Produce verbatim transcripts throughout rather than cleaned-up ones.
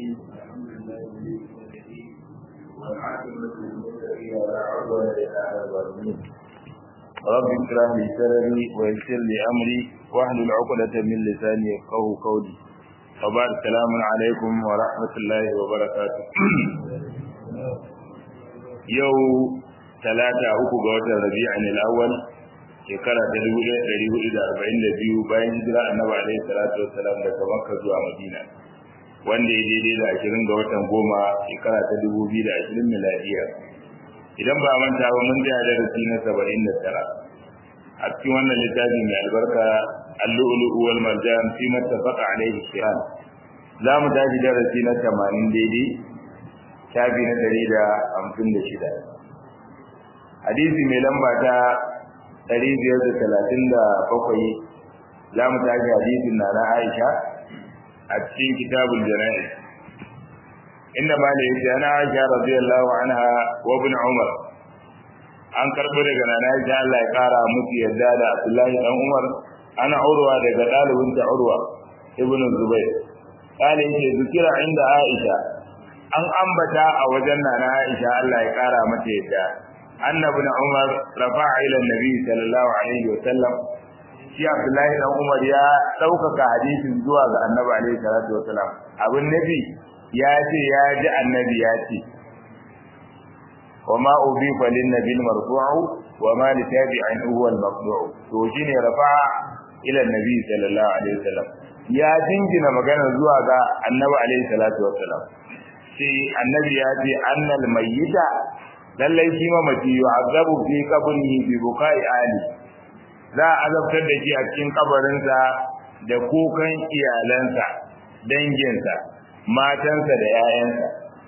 الرحيم الحمد لله ولي الصالحين والعاقبة للمتقين ولا عدوان إلا على الظالمين رب اشرح لي صدري ويسر لي أمري واحلل عقدة من لساني يفقهوا قولي وبعد السلام عليكم ورحمة الله وبركاته يوم ثلاثة uku ga watan Rabi'ul Awwal shekara ta dubu ɗaya da ɗari hudu da arba'in da biyu bayan hijira Annabi alaihi salatu wassalam daga Makka zuwa Madina wanda ya daidai da ashirin ga watan goma shekara ta dubu biyu da ashirin miladiya. Idan ba manta ba mun da darasi na saba'in da tara a cikin wannan littafi mai albarka Al-Lu'lu'u wal Marjan fi mattafaqa alaihi shi'an. Za mu tashi darasi na tamanin daidai shafi na ɗari da hamsin da shida. Hadisi mai lamba ta ɗari biyar da talatin da bakwai za mu tashi hadisin na na Aisha a cikin kitabul jana'iz inda malai yace ana Aisha radiyallahu anha wa ibn Umar an karbo daga nana Aisha Allah ya kara musu yadda da Abdullahi dan Umar ana Urwa daga dalibin ta Urwa ibn Zubair kale yace zikira inda Aisha an ambata a wajen nana Aisha Allah ya kara mata yadda annabi ibn Umar rafa'a ila annabi sallallahu alaihi wa sallam shi Abdullahi dan Umar ya daukaka hadisin zuwa ga annabi alaihi salatu wa sallam abun nabi ya ce ya ji annabi ya ce wama ubifa lin nabi marfu'u wama li tabi'in huwa al-maqdu'u to shine rafa'a ila annabi sallallahu alaihi wa sallam ya dingina magana zuwa ga annabi alaihi salatu wa sallam shi annabi ya ce annal mayyita lallai shi mamaci yu'azabu fi qabrihi bi bukai ali za a azabtar da shi a cikin kabarinsa da kukan iyalansa danginsa matansa da 'ya'yansa.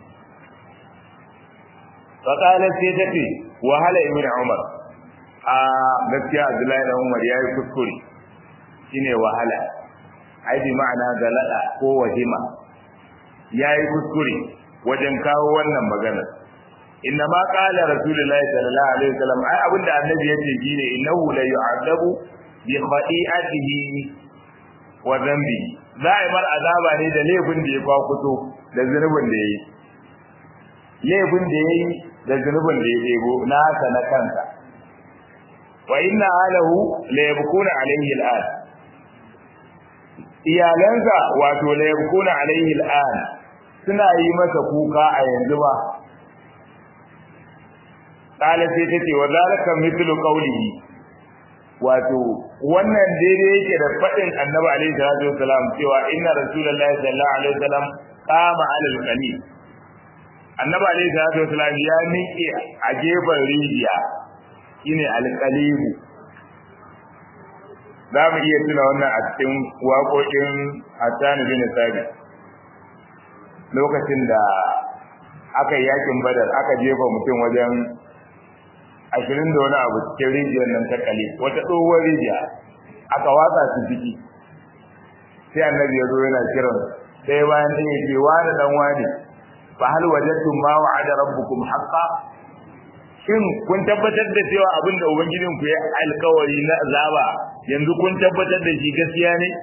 Faqala sai tace wahala ibn Umar a gaskiya Abdullahi da Umar yayi kuskure shine wahala ai bi ma'ana galada ko wahima yayi kuskure wajen kawo wannan magana inna ma qala rasulullahi sallallahu alaihi wasallam ai abinda annabi yace shine innahu la yu'adabu bi khati'atihi wa dhanbi zai mar azaba ne da laifin da ya kwakuto da zunubin da yayi laifin da yayi da zunubin da ya debo na haka na kansa wa inna alahu la yabkuna alaihi al'an iyalansa wato la yabkuna alaihi al'an suna yi masa kuka a yanzu ba kala sai tace wa zalika mithlu qawlihi wato wannan daidai yake da fadin annabi alaihi salatu wasalam cewa inna rasulullahi sallallahu alaihi wasallam qama ala al-qani annabi alaihi salatu wasalam ya miƙe a gefen rijiya shine al-qalibu za mu iya tuna wannan a cikin waƙoƙin Hassan bin Sabit lokacin da aka yi yakin Badar aka jefa mutum wajen ashirin da wani abu cikin rijiyar nan ta kale wata tsohuwar rijiya aka watsa su ciki sai annabi ya zo yana kiran sai bayan ɗin ya ce wani dan wani fa hal wajadtum ma wa'ada rabbukum haqqan shin kun tabbatar da cewa abin da ubangijin ku ya alkawari na azaba yanzu kun tabbatar da shi gaskiya ne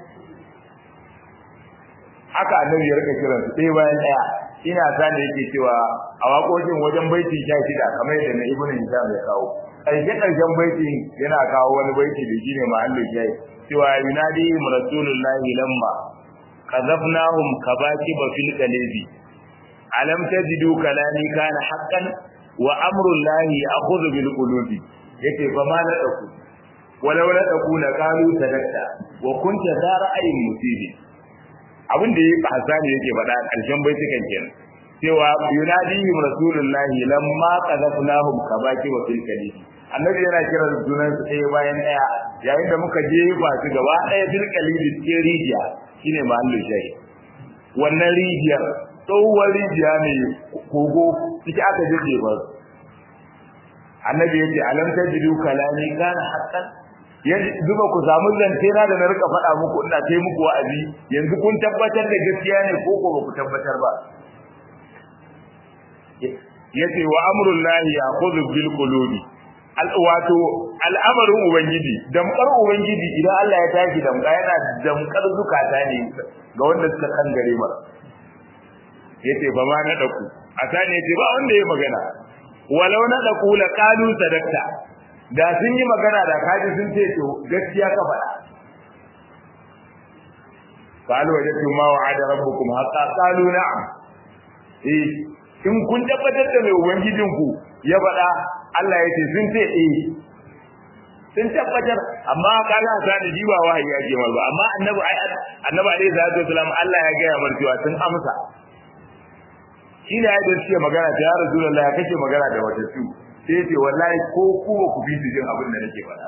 haka annabi ya rika kiran sai bayan ɗaya ina sani yake cewa a waƙoƙin wajen baiti sha shida kamar yadda na ibnu hisham ya kawo ƙarshe ƙarshen baiti yana kawo wani baiti da shine mahallin shayi cewa yunadi rasulullahi lamma qadhafnahum kabakiba fil qalibi alam tajidu kalani kana haqqan wa amru llahi ya'khudhu bil qulubi yace fa ma la taku walau la takuna qalu sadaqta wa kunta da ra'ayin musibi abin da yake hasani yake faɗa ƙarshen baitukan kenan cewa yunadihim rasulullahi lamma qadafnahum kabaki wa fil kalib annabi yana kira sunan su ɗaya bayan ɗaya yayin da muka je ba su gaba ɗaya fil kalib cikin rijiya shine mahallin shayi wannan rijiyar tsohuwar rijiya ne kogo ciki aka jeje ba annabi yace alam tajidu kalani kana haqqan yanzu ba ku samu zance na da na rika faɗa muku ina kai muku wa'azi yanzu kun tabbatar da gaskiya ne ko ko ba ku tabbatar ba yace wa amrullahi ya'khudhu bil qulubi wato al'amarin ubangiji damkar ubangiji idan Allah ya tashi damka yana damkar zukata ne ga wanda suka kangare masa yace fa ma na daku asani yace ba wanda ya magana walau na daku la qalu sadaqta da sun yi magana da kaji sun ce to gaskiya ka faɗa qalu wajadtu ma wa'ada rabbukum hatta qalu na'am eh in kun tabbatar da mai ubangijinku ya faɗa Allah yace sun ce eh sun tabbatar amma kaga sa da jiba wahayi yake mal ba amma annabi annabi alaihi salatu wasalam Allah ya gaya mar cewa sun amsa shine ya da shi magana ta ya rasulullahi ya kace magana da wata su sai ce wallahi ko ku ku bi jin abin da nake faɗa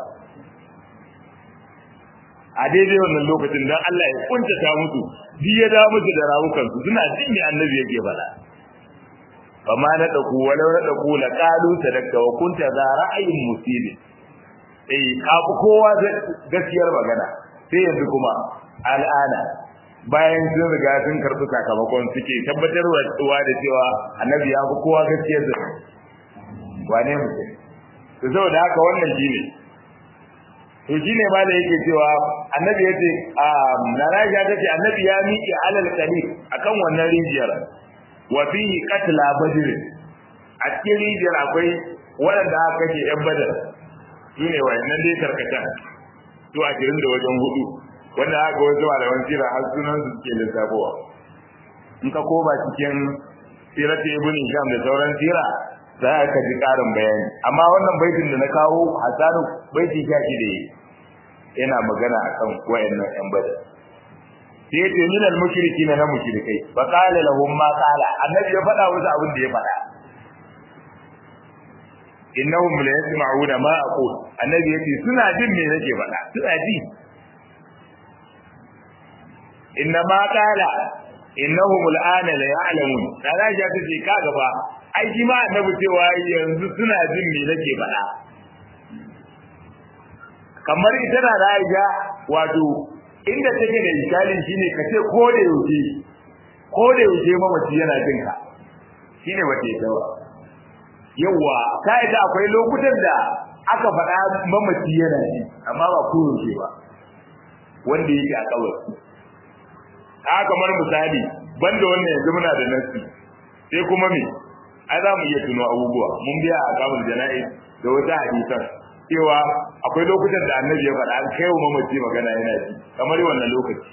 a daidai wannan lokacin dan Allah ya kuntata musu bi ya da musu da rawukan su suna jin me annabi yake faɗa amma na daku walau na daku la qalu sadaqta wa kunta za ra'ayin musibin eh abu kowa gaskiyar magana sai yanzu kuma al'ana bayan sun riga sun karɓi sakamakon suke tabbatarwa da cewa annabi ya fi kowa gaskiyar da wane mutum to saboda haka wannan shine to shine ma da yake cewa annabi yace na raja tace annabi ya miƙe alal qalib akan wannan rijiyar wa fihi qatla badr a cikin rijiyar akwai waɗanda aka kashe yan badar su ne wayannan dai karkata to a jirin da wajen hudu wanda aka wasu malaman sira har sunan su suke lissafowa in ka koma cikin sirati ibn hisham da sauran sira za ka ji karin bayani amma wannan baitin da na kawo hasanu baiti shaki da yana magana akan wayannan yan badar sai ce min al mushrikin na mushrikai fa qala lahum ma qala annabi ya faɗa musu abin da ya faɗa innahum la yasma'una ma aqul annabi yace suna jin me nake faɗa suna ji inna ma qala innahum al'ana la ya'lamun dana ja tace kaga fa ai shi ma annabi cewa yanzu suna jin me nake faɗa kamar ita na Aisha wato inda take da iskalin shine kace ko da yaushe ko da yaushe mamaci yana jin ka shine wace tawa yawa kai da akwai lokutan da aka faɗa mamaci yana ji amma ba koyaushe ba wanda yake a kawai haka kamar misali banda wannan yanzu muna da nasi sai kuma me ai za mu iya tuno abubuwa mun biya a kamul jana'iz da wata hadisan cewa akwai lokutan da annabi ya faɗa an kai wa mamaci magana yana ji kamar wannan lokaci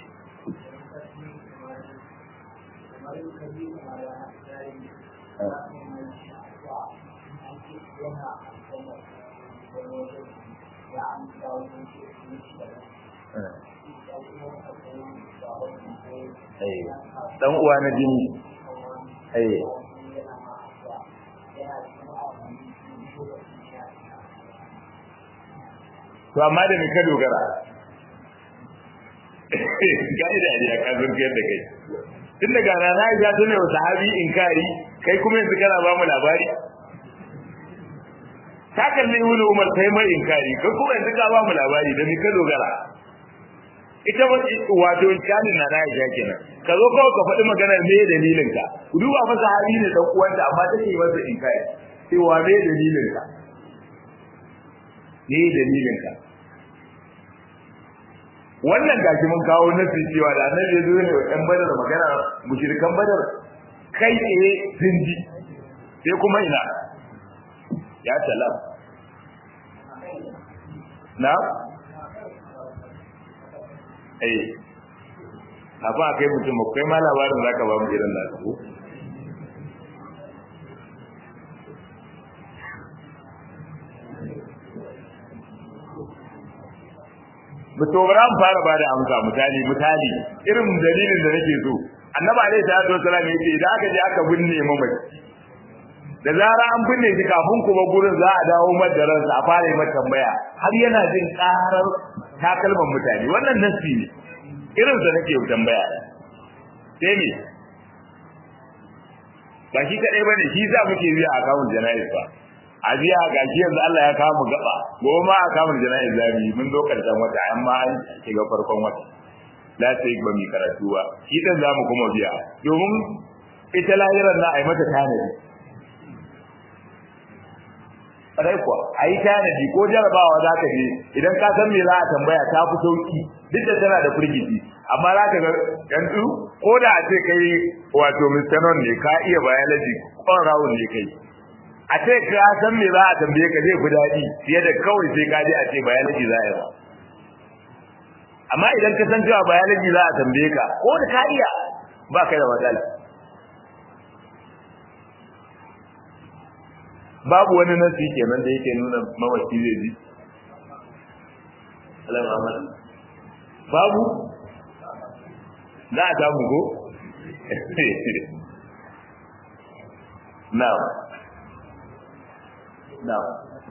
dan uwa na jini eh to amma da ka dogara gani da ya ka zurfiyar da kai tun daga rana ya tune wa sahabi inkari kai kuma yanzu kana ba mu labari ta kalli wani umar kai mai inkari kai kuma yanzu ka ba mu labari da ka dogara ita wato kanin na na ya kenan ka zo kawai ka faɗi magana me dalilin ka ku duba masa hali ne dan uwanta amma take masa inkari cewa me dalilin ka ne dalilin ka wannan gashi mun kawo nasi cewa da annabi ya zo ne wa ɗan badar magana mushrikan badar kai tsaye sun ji sai kuma ina ya salam na eh abu akai mutum kai ma labarin zaka ba mu irin nasu mutum bara mu fara bada amsa misali misali irin dalilin da nake so annabi alaihi salatu wasallam yace idan aka je aka binne mamaci da zara an binne shi kafin kuma gurin za a dawo madaran sa a fara mai tambaya har yana jin karar takalman mutane wannan nasi ne irin sa nake tambaya sai ne ba shi kadai bane shi za muke biya akawun jana'iz ba a biya ga shi yanzu Allah ya kawo mu gaba gobe ma akawun jana'iz zabi mun zo karshen wata amma an shiga farkon wata la sai ba mi karatu ba shi dan zamu kuma biya domin ita lahirar na ai mata tanadi rai kuwa ai tanadi ko jarabawa za ka je idan ka san me za a tambaya ta fi sauki duk da tana da firgici amma za ka ga yanzu ko da a ce kai wato mister Non ne ka iya biology all round ne kai a ce ka san me za a tambaye ka zai fi daɗi fiye da kawai sai ka je a ce biology za a yi ba amma idan ka san cewa biology za a tambaye ka ko da ka iya ba kai da matsala babu wani nasi kenan da yake nuna mawaki zai ji Allah Muhammad babu za a samu ko now now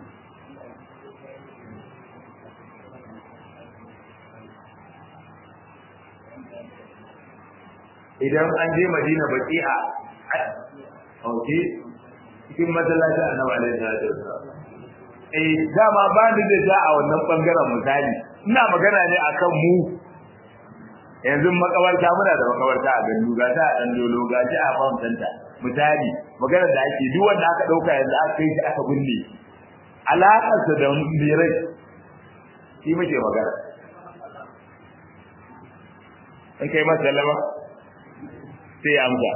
idan an je Madina baqi'a okay cikin masallacin Annabi alaihi salatu wasallam eh dama ba ni da ja a wannan bangaren misali ina magana ne akan mu yanzu makabarta muna da makabarta a gandu ga ta dan dolo ga ta a famtanta misali magana da ake duk wanda aka dauka yanzu aka kai shi aka binne alakar sa da mirai shi muke magana in kai masallama sai amsa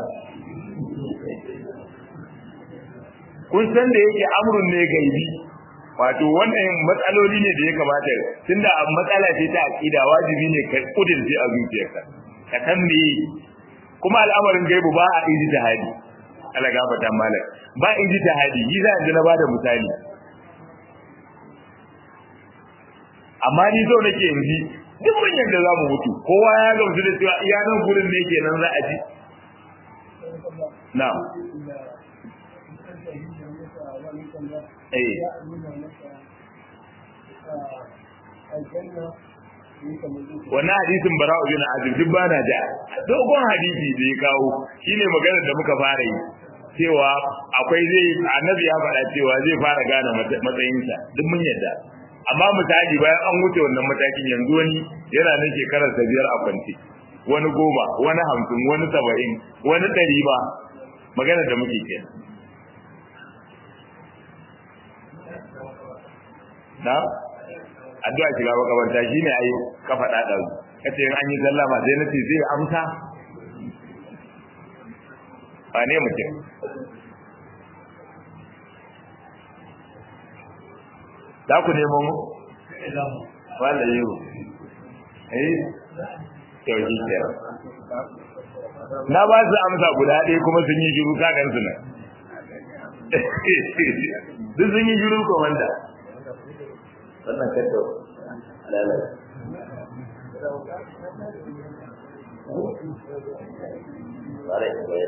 kun san da yake amrun ne gaibi wato wannan matsaloli ne da ya kamata tunda a matsala ce ta aqida wajibi ne ka kudurce a zuciyarka ka san me kuma al'amarin gaibu ba a ijtihadi ala gafata malak ba ijtihadi yi za a na bada misali amma ni zo nake yanzu duk mun yanda za mu mutu kowa ya gamsu da cewa iya nan gurin ne kenan za a ji na'am eh wannan hadisin bara'u bin azib duk bana da dogon hadisi da ya kawo shine maganar da muka fara yi cewa akwai zai annabi ya faɗa cewa zai fara gane matsayinsa duk mun yadda amma misali bayan an wuce wannan matakin yanzu wani yana nan shekarar sa biyar a kwance wani goma wani hamsin wani saba'in wani ɗari ba maganar da muke kenan na addu'a shiga makabarta shine ai ka faɗa da kace in an yi sallama sai nace zai amsa ba ne mutum za ku nemo mu wanda yi eh kyau shi ke na ba su amsa guda ɗaya kuma sun yi shiru kakan su nan duk sun yi shiru ko wanda wannan kato lalai bare bare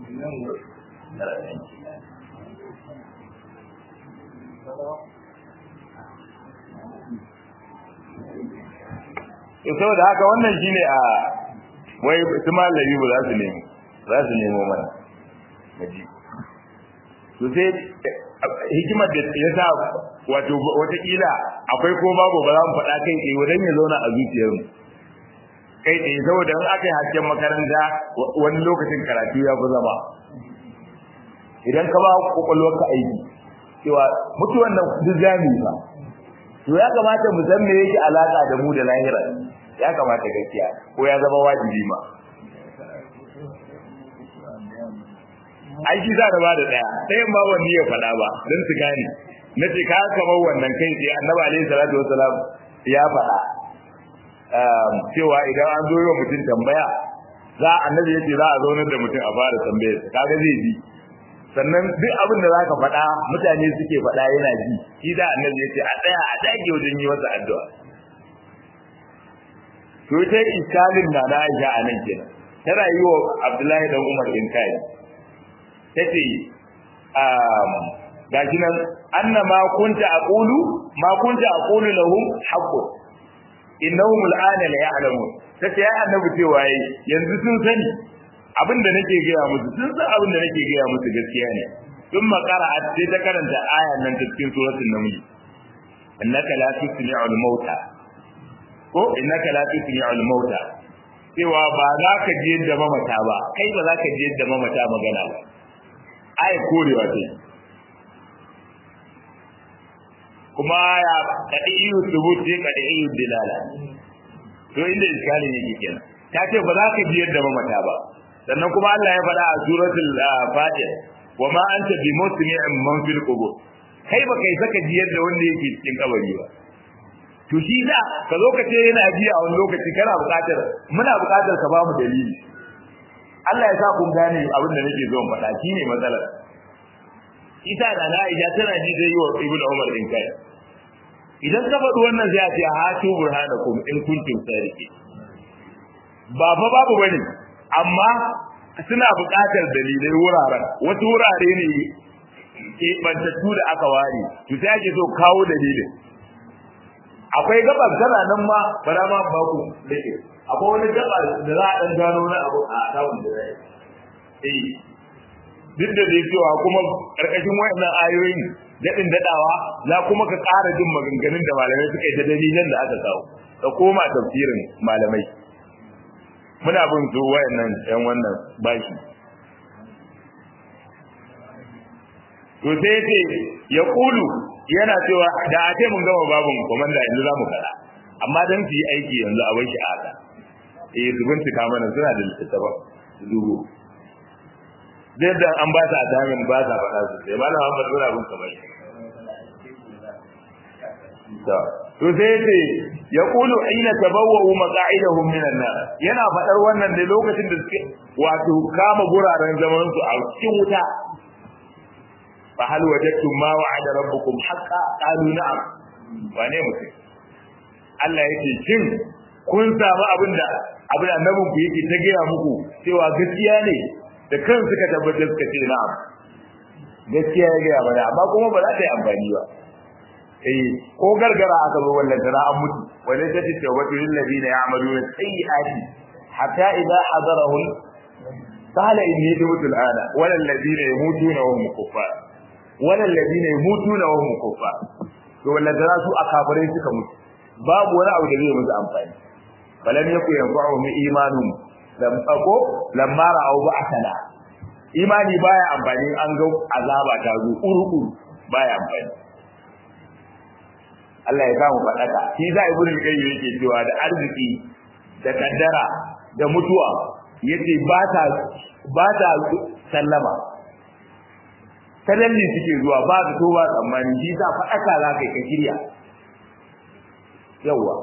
to saboda haka wannan shine a wai su malami ba za su nemo za su nemo mana maji to sai hikimar da ya sa wato wataƙila akwai ko babu ba za mu faɗa kai tsaye wajen ya zauna a zuciyarmu kai tsaye saboda in aka yi hasken makaranta wani lokacin karatu ya fi zama idan ka ba kwakwalwar ka aiki cewa mutuwan nan duk zami ba to ya kamata mu san me yake alaka da mu da lahira ya kamata gaskiya ko ya zama wajibi ma ai shi za da ba da daya sai ba wani ya faɗa ba dan su gane nace ka kamar wannan kai sai annabi alaihi salatu wassalam ya faɗa um cewa idan an zo wa mutum tambaya za annabi yace za a zaunar da mutum a fara tambayar kaga zai bi sannan duk abin da zaka faɗa mutane suke faɗa yana ji shi da annabi yace a tsaya a dage wajen yi masa addu'a to ita iskalin na da Aisha anan kenan tana yi wa Abdullahi dan Umar bin Kai tace um gashi nan annama kunta aqulu ma kunta aqulu lahum haqqun innahum al'ana la ya'lamun tace ya annabi cewa yanzu sun sani abinda nake gaya musu sun san abinda nake gaya musu gaskiya ne dun makara'at sai ta karanta ayan nan ta cikin suratul naml innaka la tusmi'ul mauta ko innaka la tusmi'ul mauta cewa ba za ka ji yadda mamata ba kai ba za ka ji yadda mamata magana ba ai korewa ce kuma ya kadi yu subut ce kadi yu dilala to inda iskalin yake kenan ta ce ba za ka ji yadda mamata ba sannan kuma Allah ya faɗa a suratul Fatir wa ma anta bi musmi'in man fil qubur kai ba kai saka ji yadda wanda yake cikin kabari ba to shi da ka zo ka ce yana ji a wani lokaci kana buƙatar muna buƙatar ka ba mu dalili Allah ya sa kun gane abin da nake zo in faɗa shine matsalar ita da Aisha tana ji da yiwa Ibnu Umar din kai idan ka faɗi wannan sai a ce hatu burhanakum in kuntum sadiqin ba fa babu bane amma suna buƙatar dalilai wuraren wasu wurare ne ke bantattu da aka ware to sai ake so kawo dalilin akwai gabar tana nan ma bara ma ba ku dake akwai wani gaba da za a dan gano na abu a tawon da zai eh duk da dai cewa kuma karkashin wayannan ayoyin dadin dadawa za kuma ka ƙara jin maganganun da malamai suka yi da dalilan da aka kawo da koma tafsirin malamai muna bin su wayannan ɗan wannan bashi to sai ce ya kulu yana cewa da a ce mun gama babun komanda yanzu za mu fara amma dan su yi aiki yanzu a bar shi a haka eh su bincika mana suna da littattafa su dubo zai da an ba ta a tamin ba ta faɗa su sai malama ba dora bin ka bai to sai ce ya kulu aina tabawwa'u maqa'idahum minan nar yana faɗar wannan da lokacin da suke wato kama guraren zaman su a cikin wuta fa hal wajadtum ma wa'ada rabbukum haqqan qalu na'am wane mutum Allah yake shin kun samu abinda abin annabin ku yake ta gaya muku cewa gaskiya ne da kan suka tabbatar suka ce na'am gaskiya ya gaya bana amma kuma ba za ta yi amfani ba eh ko gargara aka zo wannan tara an mutu wala ta ce tawbatu lil ladina ya'maluna sayyi'ati hatta idha hadarahu qala inni tubtu al'ana wala alladhina yamutuna wa hum kuffar wala alladhina yamutuna wa hum kuffar to wannan tara su akabarai suka mutu babu wani abu da zai musu amfani balam yaku yanfa'uhum imanuhum lam ako lamma ra'u ba'sana imani baya amfani an ga azaba ta zo ururu baya amfani Allah ya samu fadaka shi za ibn al-qayyim yake cewa da arziki da kaddara da mutuwa yace ba ta ba ta sallama kadalli suke zuwa ba ta to ba tsammani shi za fadaka za kai ka kirya yawa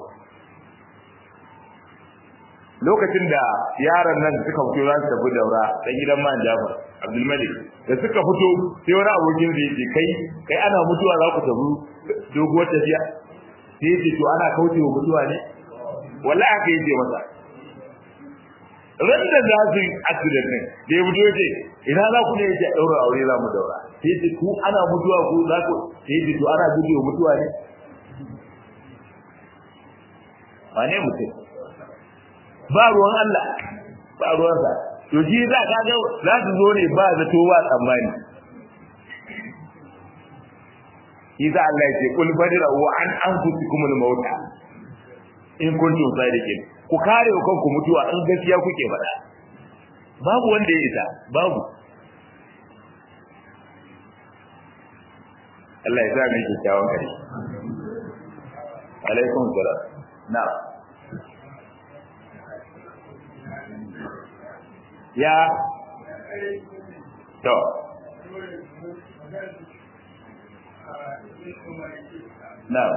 lokacin da yaran nan suka fito za su tafi daura dan gidan man Jafar Abdul Malik da suka fito sai wani abokin da yake kai kai ana mutuwa za ku tafi doguwar tafiya sai yake to ana kauce wa mutuwa ne wallahi aka yace masa ran da za su accident ne da ya fito yace ina za ku ne yace daura aure za mu daura sai yace ku ana mutuwa ku za ku sai yace to ana guje wa mutuwa ne wane mutum ba ruwan Allah ba ruwan sa to shi za ka ga za su zo ne ba zato ba tsammani Iza Allah ya ce kul badra'u an anfusikum al-maut in kuntum sadiqin ku kare ku kanku mutuwa in gaskiya kuke faɗa babu wanda ya isa babu Allah ya sa mu kyakkyawan kare alaikum salam na'am ya to na'am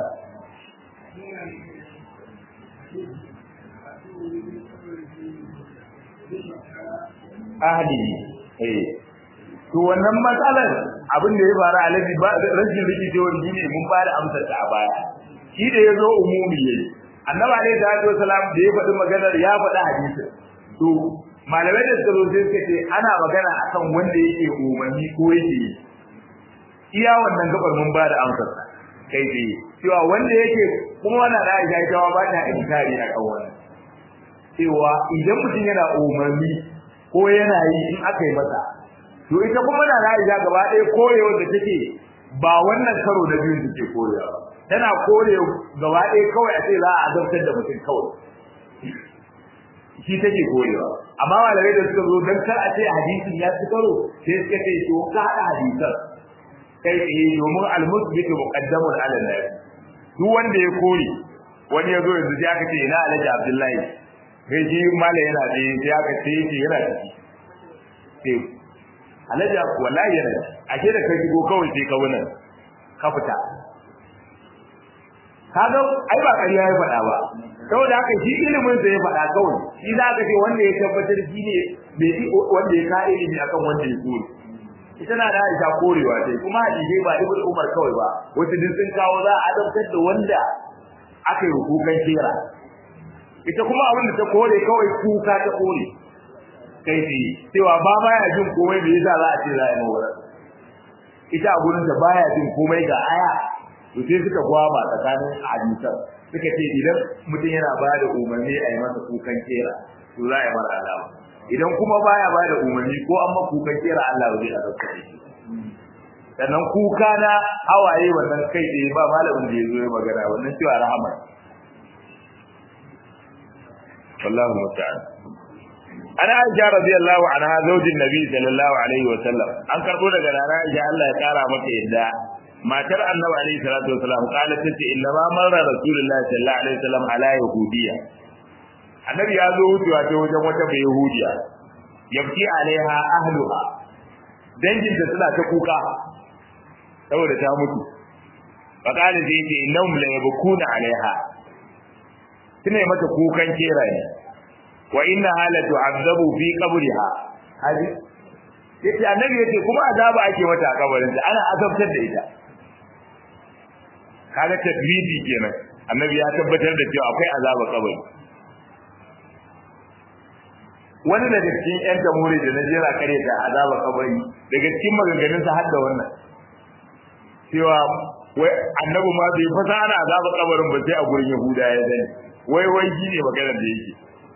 ahli eh to wannan matsalar abin da ya faru alaji ba rashin rikicewar ne mun ba da amsar ta a baya shi da yazo umumi yayi annabi alaihi salatu wasalam da ya faɗi maganar ya faɗi hadisi to malamai da suka zo sai suka ce ana magana akan wanda yake umarni ko yake iya wannan gabar mun ba da amsar ta kai dai cewa wanda yake kuma wannan da Aisha ita ba ta inkari a kan wannan cewa idan mutum yana umarni ko yana yi in aka yi masa to ita kuma na Aisha gaba ɗaya koyewar da take ba wannan karo da biyu take koyewa tana kore gaba ɗaya kawai a ce za a azabtar da mutum kawai shi take koyewa amma malamai da suka zo dan kar a ce hadisin ya ci karo sai suka ce to ka hada hadisan kai tsaye domin al-musbitu muqaddamun ala an-nas duk wanda ya kore wani ya zo yanzu sai aka ce ina Alhaji Abdullahi sai shi malai yana da ya ga sai shi yana ciki sai alaji wallahi yana ake da kai shigo kawai sai ka wannan ka fita kaga ai ba ƙarya ya faɗa ba saboda haka shi ilimin sa ya faɗa kawai shi za ka ce wanda ya tabbatar shi ne bai wanda ya ka ilimi akan wanda ya tsoro ita na da Aisha korewa sai kuma hadisi ba Ibn Umar kawai ba wasu din sun kawo za a adabtar da wanda aka yi hukukan kera ita kuma abin da ta kore kawai kuka ta kore kai ce cewa ba baya jin komai da yasa za a ce za a yi mawara ita a gurin ta baya jin komai ga aya to sai suka gwaba tsakanin hadisan suka ce idan mutum yana ba da umarni a yi masa kukan kera to za a yi mara alama idan kuma baya ba da umarni ko an maka kukan kera Allah zai azabta shi sannan kuka na hawaye wannan kai tsaye ba malamin da ya zo ya magana wannan cewa rahama wallahu musta'an ana Aisha radiyallahu anha zaujin Nabi sallallahu alaihi wa sallam an karbo daga rana Aisha Allah ya kara mata yadda matar Annabi alaihi salatu wa salam kala tace inna ma marra rasulullahi sallallahu alaihi wa sallam ala yahudiyya Annabi ya zo wucewa ta wajen wata bai yahudiya yabki alaiha ahluha dangin da suna ta kuka saboda ta mutu faqala zai ce innahum la yabkuna alaiha kina mata kukan kera ne wa inna halatu azabu fi qabriha hadi yace annabi yace kuma azaba ake mata a kabarin ta ana azabtar da ita kaga tadbidi kenan annabi ya tabbatar da cewa akwai azaba kabari wani daga cikin ƴan jamhuri da na jera kare ta azaba kabari daga cikin maganganun sa har da wannan cewa wai annabi ma bai fasa ana azaba kabarin ba sai a gurin yahuda ya zane wai wai shine maganar da yake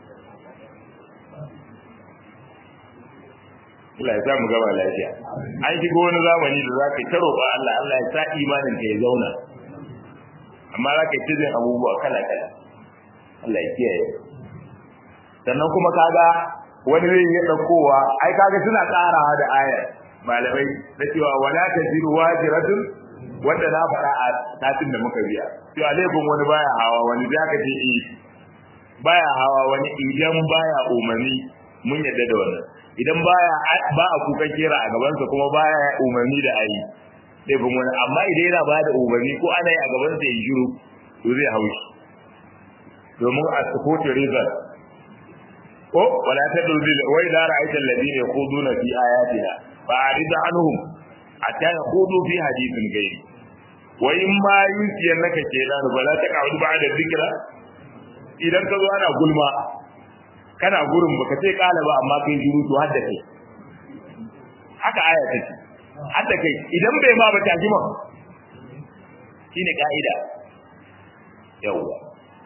Allah ya sa mu gaba lafiya an shigo wani zamani da zaka ta roƙa Allah Allah ya sa imanin ka ya zauna amma zaka ci jin abubuwa kala kala Allah ya kiyaye sannan kuma kaga wani zai yi daukowa ai kaga suna tsarawa da ayar malamai da cewa wala taziru wajiratun wanda na faɗa a tatin da muka biya to alaikun wani baya hawa wani zaka ce eh baya hawa wani idan baya umarni mun yadda da wannan idan baya ba a kukan kera a gabansa kuma baya umarni da ayi sai bin wani amma idan yana ba da umarni ko ana yi a gabansa ya shiru to zai haushi domin a support result ko wala tadul wa idza ra'aita alladhina yakhuduna fi ayatina fa'rid anhum hatta yakhudu fi hadithin ghayri wa imma yunsiyannaka kenan wala taq'ud ba'da dhikra idan ka zo ana gulma kana gurin baka ce kala ba amma kai shiru to hadda kai haka aya take hadda kai idan bai ma ba taji ma shine kaida yawa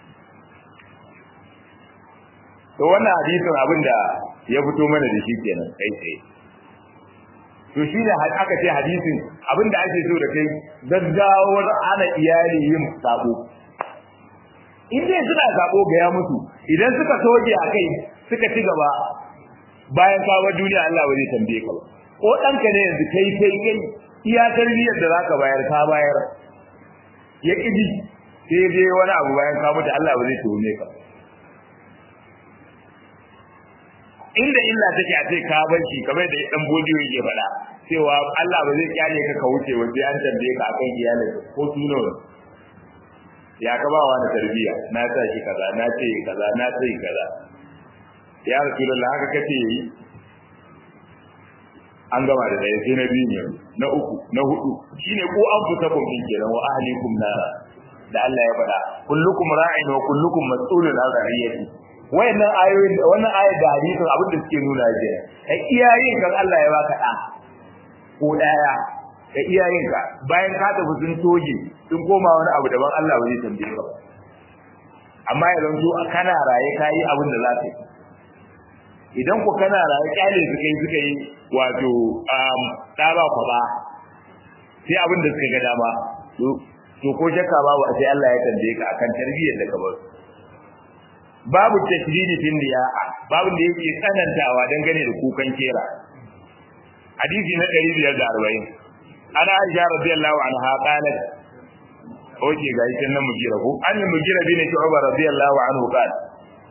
to wannan hadisin abinda ya fito mana da shi kenan kai sai to shine aka ce hadisin abinda ake so da kai gaggawar ana iyali yin sabo in dai suna sabo ga ya mutu idan suka soje a kai suka ci gaba bayan kawo duniya Allah ba zai tambaye ka ba ko danka ne yanzu kai kai kai iya tarbiyyar da zaka bayar ka bayar ya kiji sai dai wani abu bayan ka mutu Allah ba zai tuhume ka inda illa take a ce ka bar shi kamar da dan bodiyo yake faɗa cewa Allah ba zai kyale ka ka wuce ba sai an tambaye ka akan iyalin ko tuno ya ka ba wani tarbiya na sa shi kaza na ce kaza na ce kaza ya rasulullah haka kace yi an gama da dai sai na biyu ne na uku na hudu shine ko an fusa kun din kenan wa ahlikum nara da Allah ya faɗa kullukum ra'in wa kullukum mas'ulun an ra'iyati wayannan ayoyin wannan ayat da hadisin abin da suke nuna ke kai iyayen kan Allah ya baka da ko daya da iyayenka bayan ka tafi sun toge sun koma wani abu daban Allah ba zai tambaye ka amma yanzu zo a kana raye kai abin da za ka yi idan ku kana raye kyale su kai suka yi wato um daba ku ba sai abin da suka ga dama to to ko shakka babu sai Allah ya tambaye ka akan tarbiyyar da ka bar babu tashdidi fil liya'a babu da yake tsanantawa dangane da kukan kera hadisi na ɗari biyar da arba'in ana Aisha radiyallahu anha qalat oke ga ita nan mugira ko an mugira bin Shu'ba radiyallahu anhu qala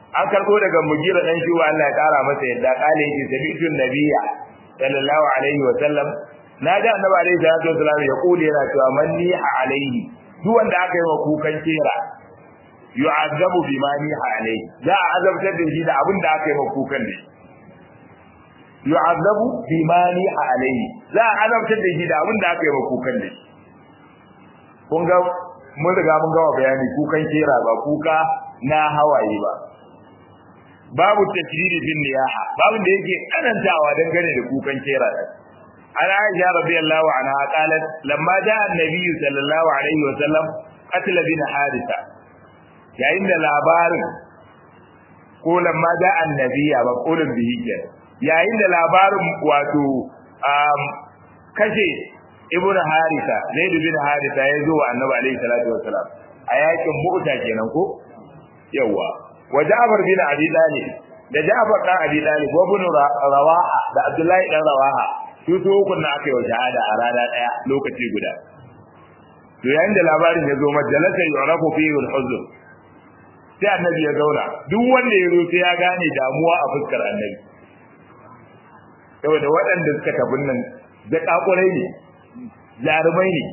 an karbo daga Mugira dan Shuwa Allah ya kara masa yadda kale yake sabitun nabiyya sallallahu alaihi wa sallam naji annabi alaihi salatu wasallam ya kula yana cewa man niha alaihi duk wanda aka yi wa kukan kera yu'azabu bima niha alaihi za a azabtar da shi da abin da aka yi wa kukan da yu'azabu bima niha alaihi za a azabtar da shi da abin da aka yi wa kukan da kun ga mun riga mun gama bayani kukan kera ba kuka na hawaye ba babu tashdidi bin niyaha babu da yake kanantawa dangane da kukan kera da ana Aisha radiyallahu anha qalat lamma jaa an-nabi sallallahu alaihi wa sallam qatl bin Haritha yayin da labarin ko lamma jaa an-nabi ba qulun bihi kenan yayin da labarin wato um kashe ibn Haritha Zaid bin Haritha ya zo wa annabi alaihi salatu wasalam a yakin Mu'ta kenan ko yawa wa Ja'far bin Abi Talib da Ja'far dan Abi Talib wa ibn Rawaha da Abdullahi dan Rawaha su to kunna akai wa shahada a rana daya lokaci guda to yayin da labarin ya zo majalasa yurafu fihi al-huzn sai annabi ya zauna duk wanda ya zo sai ya gane damuwa a fuskar annabi saboda waɗanda suka tabin nan da kakurai ne jarumai ne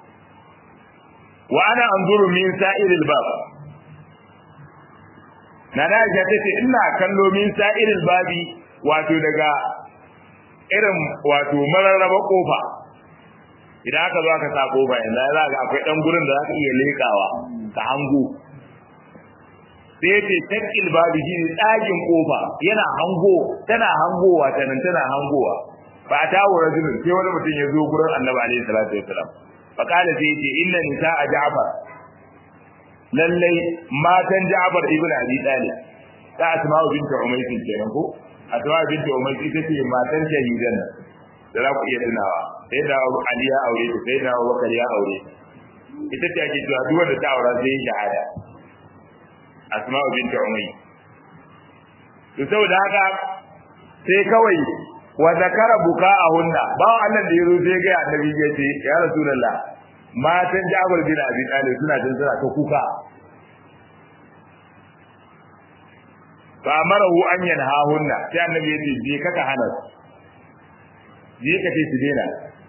wa ana anzuru min sa'iril bab nana ja tace ina kallo min sa'iril babi wato daga irin wato mararraba kofa idan aka zo aka sa kofa yanzu za ga akwai dan gurin da zaka iya lekawa ka hango sai ce takil babi shi tsagin kofa yana hango tana hangowa tanan tana hangowa fa tawo rajulun sai wani mutum ya zo gurin Annabi alaihi salatu wasalam fa kala sai yace inna nisaa Ja'far lallai matan Ja'far ibn Abi Talib ta Asma'u bint Umayr kenan ko Asma'u bint Umayr ita ce matan shahidan da za ku iya tunawa sai da Ali ya aure ta sai da Abubakar ya aure ita ce ake cewa duk wanda ta aura sai shahada Asma'u bint Umayr to saboda haka sai kawai wa zakara buka'ahunna ba Allah da yazo sai ga annabi ya ce ya rasulullah matan Jabir bin Abi Talib suna jin suna ta kuka fa amarahu an yanhahunna sai annabi ya ce je kaka hana je ka ce su dena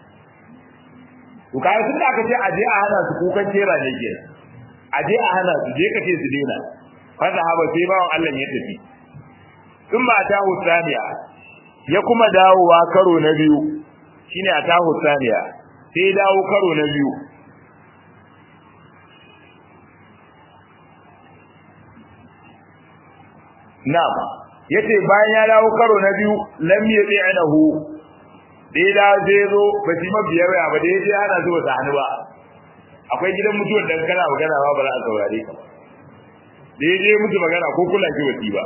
to kai tun da aka ce aje a hana su kukan kera ne ke aje a hana su je ka ce su dena fa sahaba sai bawon Allah ya tafi tun ba ta husaniya ya kuma dawowa karo na biyu shine a ta husaniya sai dawo karo na biyu na'am yace bayan ya dawo karo na biyu lam yadi'nahu dai da zai zo ba shi mabiyar ya ba dai sai ana zuwa ta hannu ba akwai gidan mutuwar dan kana magana ba ba za a saurare ka dai dai mutu magana ko kula ki wati ba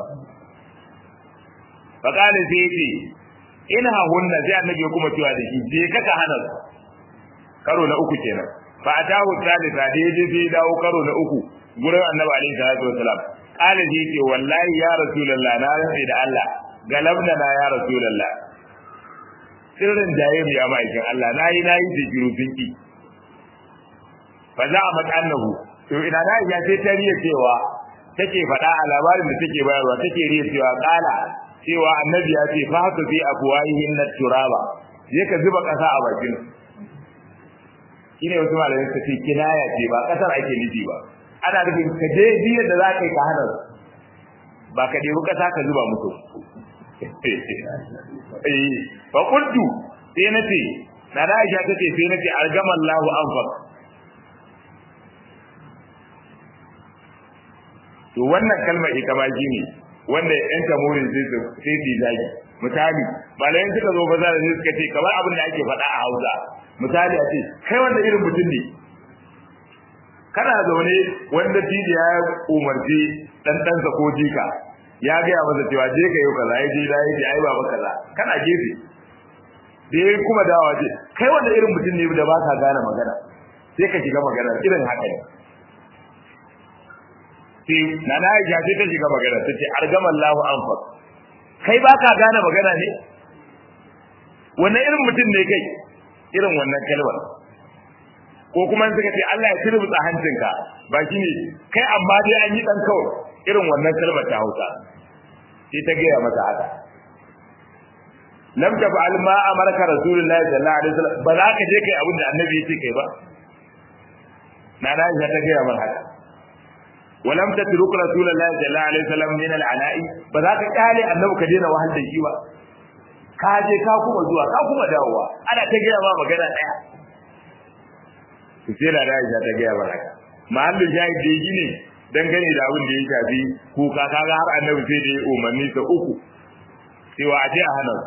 fa kana sai yace ina hunna sai annabi ya kuma cewa da shi je kaka hana karo na uku kenan fa atahu salisa dai dai sai dawo karo na uku gurin annabi alaihi salatu wasalam kana ji ce wallahi ya rasulullah na rantsi da Allah galabna na ya rasulullah sirrin jaye mu ya maikin Allah nayi nayi zikiru finki fa za a makannahu to ina na ya ce ta riya cewa take faɗa a labarin da take bayarwa take riya cewa kala cewa annabi ya ce fa haka fi afwahihin naturaba je ka zuba kasa a bakin shine wasu malamai suka ce kinaya ce ba kasar ake nufi ba ana nufin ka je biyar da za ka yi ka hana ba ka debi kasa ka zuba musu eh fa qultu sai nace na da Aisha tace sai nace argamallahu anfaq to wannan kalmar ita ma ne wanda yan tamurin sai su sai su zagi misali malayan suka zo bazar da suka ce kamar abin da ake faɗa a Hausa misali a ce kai wanda irin mutum ne kana zaune wanda tiji ya umarci dan ɗansa ko jika ya gaya masa cewa je ka yau kaza ya je da ya ce ai baba kaza kana gefe da ya kuma dawa ce kai wanda irin mutum ne da ba ka gane magana sai ka shiga magana irin haka ne sai na na ya ce ta shiga magana ta ce argamallahu anfaq kai ba ka gane magana ne wannan irin mutum ne kai irin wannan kalmar ko kuma suka ce Allah ya turbutsa hancinka ba shine kai amma dai an yi dan kawai irin wannan kalmar ta Hausa sai ta gaya masa haka lam taf'al ma amarka rasulullahi sallallahu alaihi wasallam ba za ka je kai abin da annabi ya ce kai ba na da ya ta gaya masa haka walam tatruk rasulullahi sallallahu alaihi wasallam min al-ana'i ba za ka kale annabi ka daina wahal da shi ba ka je ka kuma zuwa ka kuma dawowa ana ta gaya ma magana daya sai da Aisha ta gaya masa haka mahallin shahid da yi ne dangane da abin da ya shafi kuka kaga har annabi sai da ya umarni sa uku cewa a je a hana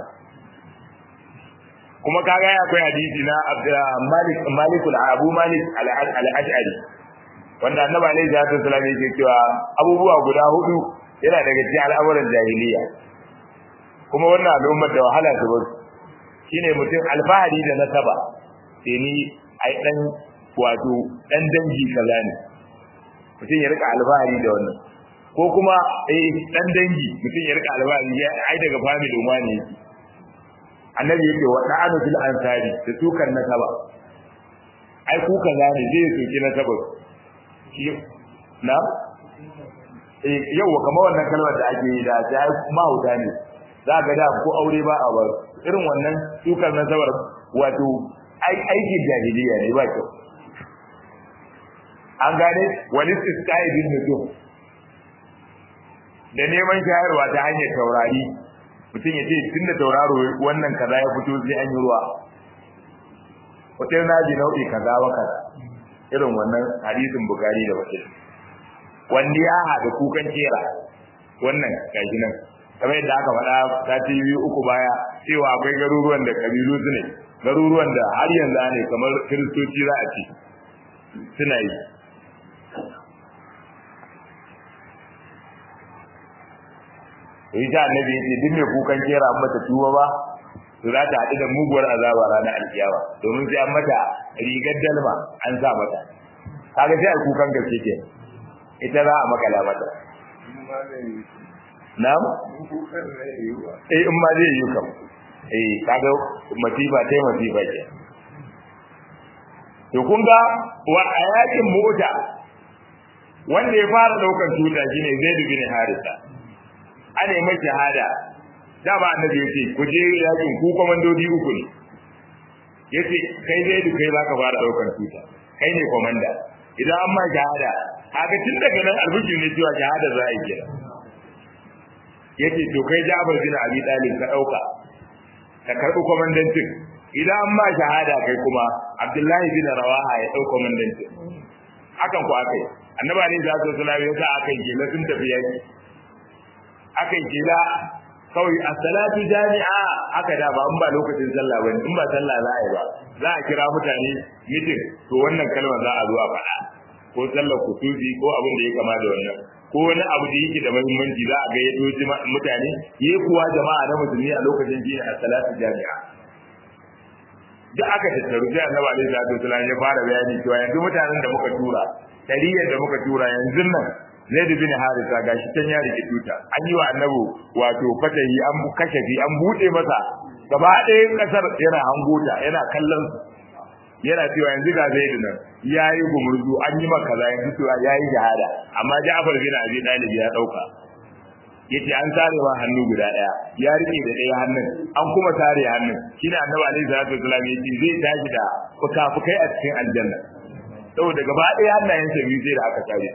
kuma kaga ya akwai hadisi na Malik Malik Abu Malik al-Ash'ari wanda annabi alaihi salatu wasallam yake cewa abubuwa guda hudu yana daga cikin al'amuran jahiliya kuma wannan al'ummar da wahala ta bar shine mutum alfahari da nasaba sai ni ai dan wato dan dangi kaza ne mutum ya rika alfahari da wannan ko kuma eh dan dangi mutum ya rika alfahari ai daga family umma ne annabi yake wa da'anu fil ansari da tukan nasaba ai ku kaza ne zai soki nasaba shi na eh yau kamar wannan kalmar da ake yi da sai mahauta ne za ga da ko aure ba a bar irin wannan tukan nasabar wato ai aiki jahiliya ne ba kyau an gane wani istisqai bin nujum da neman shayarwa ta hanyar taurari mutum ya ce tunda tauraro wannan kaza ya fito sai an yi ruwa wata na ji nau'i kaza wa kaza irin wannan hadisin bukari da muslim wanda ya haɗa kukan kera wannan gashi nan kamar yadda aka faɗa sati biyu uku baya cewa akwai garuruwan da kabilu su ne garuruwan da har yanzu ne kamar kiristoci za a ce suna yi Ita annabi yace duk mai kukan kera an mata tuwa ba to za ta haɗu da muguwar azaba ranar alkiyama domin sai an mata rigar dalma an sa mata kaga sai a kukan gaske ke ita za a makala mata na'am eh in ma zai yi kam eh kaga masifa tai masifa ke to kun ga wa ayatin mota wanda ya fara daukar tuta shine Zaid bin Harisa ana mai shahada da ba annabi yace ku je yakin ku komandodi uku ne yace kai Zaid kai zaka fara daukar tuta kai ne komanda idan an ma shahada kaga tun daga nan albushi ne cewa shahada za a yi kira yace to kai Jabir bin Abi Talib ka dauka ka karbi komandancin idan an ma shahada kai kuma Abdullahi bin Rawaha ya dauka komandancin hakan ku akai annabi ne da sallallahu alaihi wasallam akai kila sun tafi yaki akai kila kawai as-salatu jami'a aka da ba in ba lokacin sallah bane in ba sallah za a yi ba za a kira mutane meeting to wannan kalmar za a zo a faɗa ko sallar kutubi ko abin da ya kama da wannan ko wani abu da yake da muhimmanci za a ga ya doji mutane yayi kuwa jama'a na musulmi a lokacin jini as-salatu jami'a da aka tattaru sai annabi alaihi salatu wasallam ya fara bayani cewa yanzu mutanen da muka tura tariyar da muka tura yanzu nan Zaid bin Harisa gashi can ya rike tuta an yi wa annabi wato fatahi an kashe fi an bude masa gaba ɗaya kasar yana hangota yana kallon yana cewa yanzu ga Zaid nan yayi gumurzu an yi maka kaza yanzu cewa yayi jihada amma Ja'far bin Abi Talib ya dauka yace an sare ma hannu guda daya ya rike da ɗaya hannun an kuma sare hannun shine annabi alaihi salatu wasallam yace zai tashi da fuka-fukai a cikin aljanna saboda gaba ɗaya hannayensa biyu sai da aka sare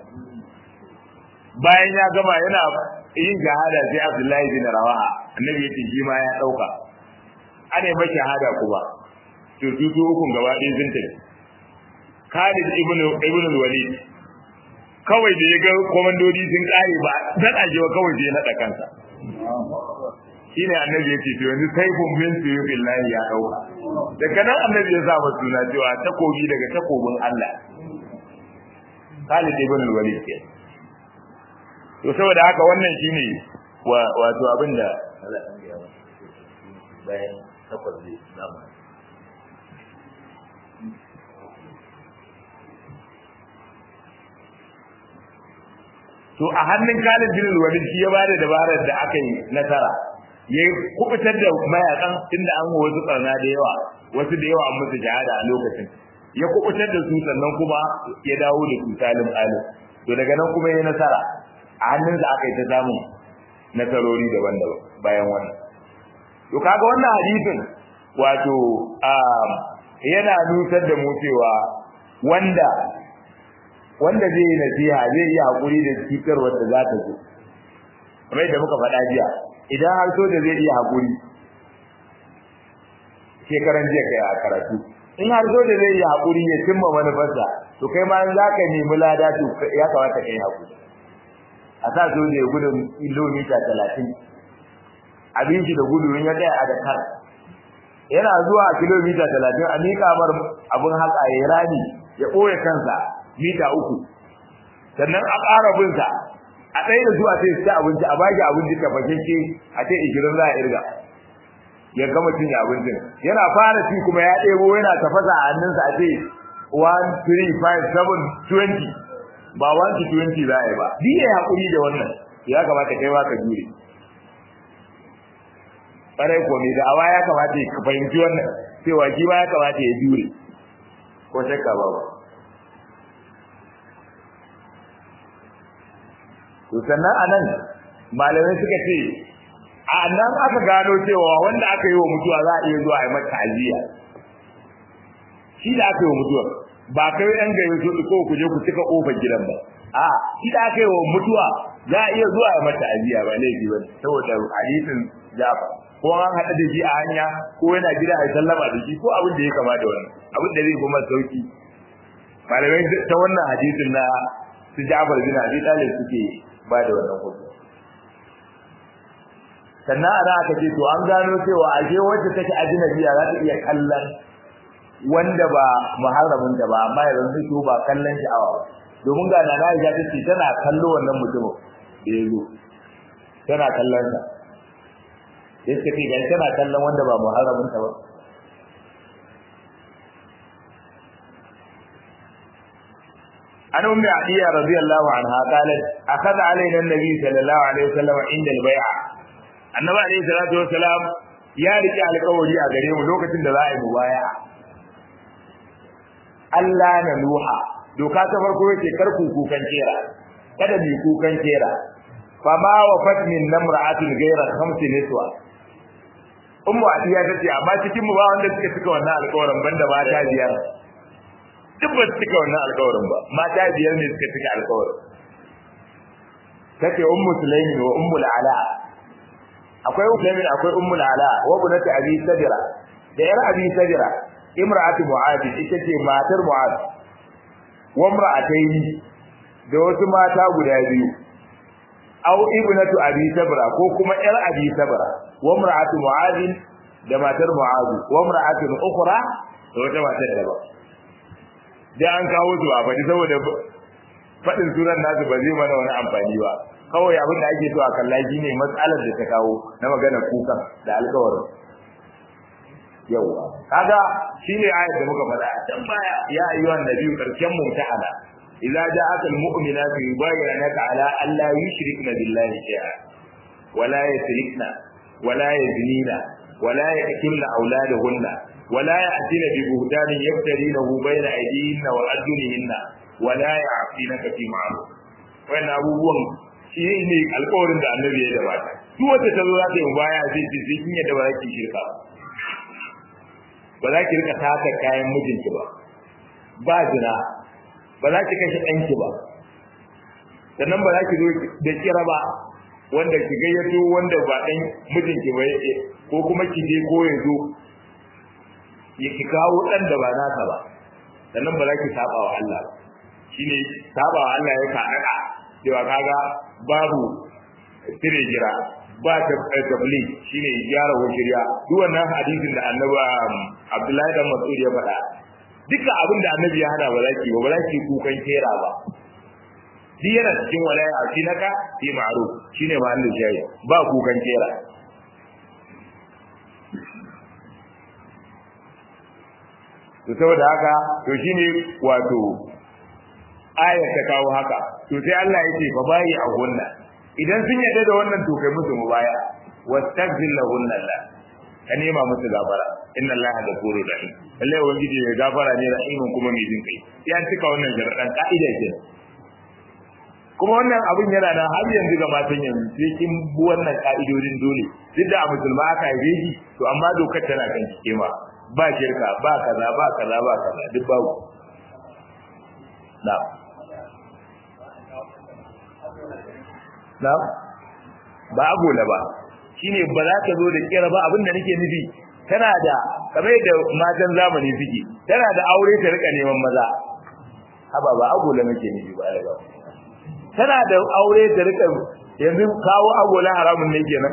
bayan ya gama yana yin jihada sai Abdullahi bin Rawaha annabi yace shi ma ya dauka ane mai shahada kuma to su su hukun gaba ɗaya sun tafi Khalid ibn ibn al-Walid kawai da ya ga komandodi sun kare ba dan ajewa kawai sai na kansa shine annabi yace to yanzu sai kun bin su billahi ya dauka daga nan annabi ya sa masa suna cewa takobi daga takobin Allah Khalid ibn al-Walid ke to saboda haka wannan shine wato abinda Allah ya gaya masa bayan takwazi zama to a hannun Khalid bin Walid shi ya bada dabarar da aka yi nasara ya kubutar da mayakan inda an wasu tsarna da yawa wasu da yawa an musu jihada a lokacin ya kubutar da su sannan kuma ya dawo da su salim alim to daga nan kuma ya nasara a hannunsa aka yi ta samun nasarori daban-daban bayan wannan to kaga wannan hadisin wato yana nusar da mu cewa wanda wanda zai yi nasiha zai yi hakuri da cikar wanda za ta zo kamar da muka faɗa jiya idan har so da zai iya hakuri shekaran jiya kai a karatu in har so da zai iya hakuri ya cimma manufarsa to kai ma za ka nemi lada to ya kamata kai hakuri a sa so da gudun kilomita talatin abin shi da gudu in ya tsaya a Dakar yana zuwa kilomita talatin a miƙa mar abin haka ya rani ya ɓoye kansa mita uku sannan a ƙara binsa a tsaye da zuwa sai su ci abinci a baki abinci tafashashe a ce ishirin za a irga ya gama cin abincin yana fara ci kuma ya ɗebo yana tafasa a hannunsa a ce one three five seven twenty ba one to twenty za a yi ba duk ya haƙuri da wannan ya kamata kai ma ka jure ƙwarai ko mai da'awa ya kamata ka fahimci wannan cewa shi ma ya kamata ya jure ko shakka ba ba to sannan anan malamai suka ce a nan aka gano cewa wanda aka yi wa mutuwa za a iya zuwa a yi mata ta'aziyya shi da aka yi wa mutuwa ba kai ɗan gari so ko ku je ku cika kofar gidan ba a shi da aka yi wa mutuwa za a iya zuwa a yi mata ta'aziyya ba laifi ba saboda hadisin Jafar ko an haɗa da shi a hanya ko yana gida a sallama da shi ko abin da ya kama da wannan abin da zai kuma sauki malamai ta wannan hadisin na su Jafar bin Abi Talib suke ba da wannan hujja sannan ana aka ce to an gano cewa ashe wacce take ajnabiya za ta iya kallon wanda ba muharramin da ba amma yanzu to ba kallon sha'awa ba domin ga nana Aisha tace tana kallo wannan mutumin da yazo tana kallon sa sai take ga tana kallon wanda ba muharramin ta ba an ummi Adiya radiyallahu anha qalat akhadha alaina an-nabi sallallahu alaihi wasallam inda al-bai'a annabi alaihi salatu wasalam ya rike alƙawari a gare mu lokacin da za a yi mubaya'a Allah na nuha doka ta farko yake karku kukan kera kada mi kukan kera fa ma wafat min namra'atin ghayra khamsi niswa ummu Adiya tace amma cikin mu ba wanda suka cika wannan alƙawarin banda mata biyar duk ba su cika wannan alƙawarin ba mata biyar ne suka cika alƙawarin take ummu Sulaimi wa ummu Ala akwai Sulaimi akwai ummu Ala wa bunati Abi Sadira da yar Abi Sadira imra'atu Mu'adh ita ce matar Mu'adh wa imra'atayn da wasu mata guda biyu aw ibnatu Abi Sabra ko kuma yar Abi Sabra wa imra'atu Mu'adh da matar Mu'adh wa imra'atun ukhra da wata matar daban da an kawo su a faɗi saboda faɗin sunan nasu ba zai mana wani amfani ba kawai abin da ake so a kalla shi ne matsalar da ta kawo na magana kukan da alkawarin yawa kaga shine ayat da muka faɗa a can baya ya ayyuhan nabiyyu karshen mumtahana idza ja'aka almu'minatu yubayyinaka ala an la yushrikna billahi shay'a wala yushrikna wala yaznina wala yaqtulna awladahunna ولا يأتين ببهتان يفترينه بين أيديهن وأرجلهن ولا يعصينك في معروف وإن أبوهم شيء ne alƙawarin da annabi ya dabata duk wanda ta zo za ta yi baya zai ce sai kin yadda ba za ki shirka ba za ki rika taka kayan mijinki ba ba zina ba za ki kashe ɗanki ba sannan ba za ki zo da kira ba wanda ki gayyato wanda ba ɗan mijinki ba ko kuma ki je ko ya zo ya ki kawo dan da ba nasa ba sannan ba za ki saba wa Allah shine saba wa Allah ya kaɗa cewa kaga babu tire jira ba ta tabli shine gyara wajiriya duk wannan hadisin da Annabi Abdullahi dan Mas'ud ya faɗa duka abin da Annabi ya hada ba za ki ba ba za ki kukan kera ba shi yana cikin walaya asinaka fi ma'ruf shine mahallin shayi ba kukan kera to saboda haka to shine wato ayat ta kawo haka to sai Allah yake fa bayi a gunna idan sun yadda da wannan to kai musu mubaya wastaghfir lahunna Allah ka nema musu gafara inna Allah ghafurur rahim Allah ubangiji ya gafara ne rahimin kuma mai jin kai ya cika wannan jaradan kaida ce kuma wannan abin yana nan har yanzu ga matan yanzu sai kin bi wannan ka'idodin dole duk da a musulma aka haife shi to amma dokar tana kan cike ma ba shirka ba kaza ba kaza ba kaza duk babu na'am na'am ba agola ba shine ba za ka zo da kira ba abinda nake nufi tana da kamar da matan zamani suke tana da aure ta rika neman maza haba ba agola nake nufi ba ba tana da aure ta rika yanzu kawo agola haramun ne kenan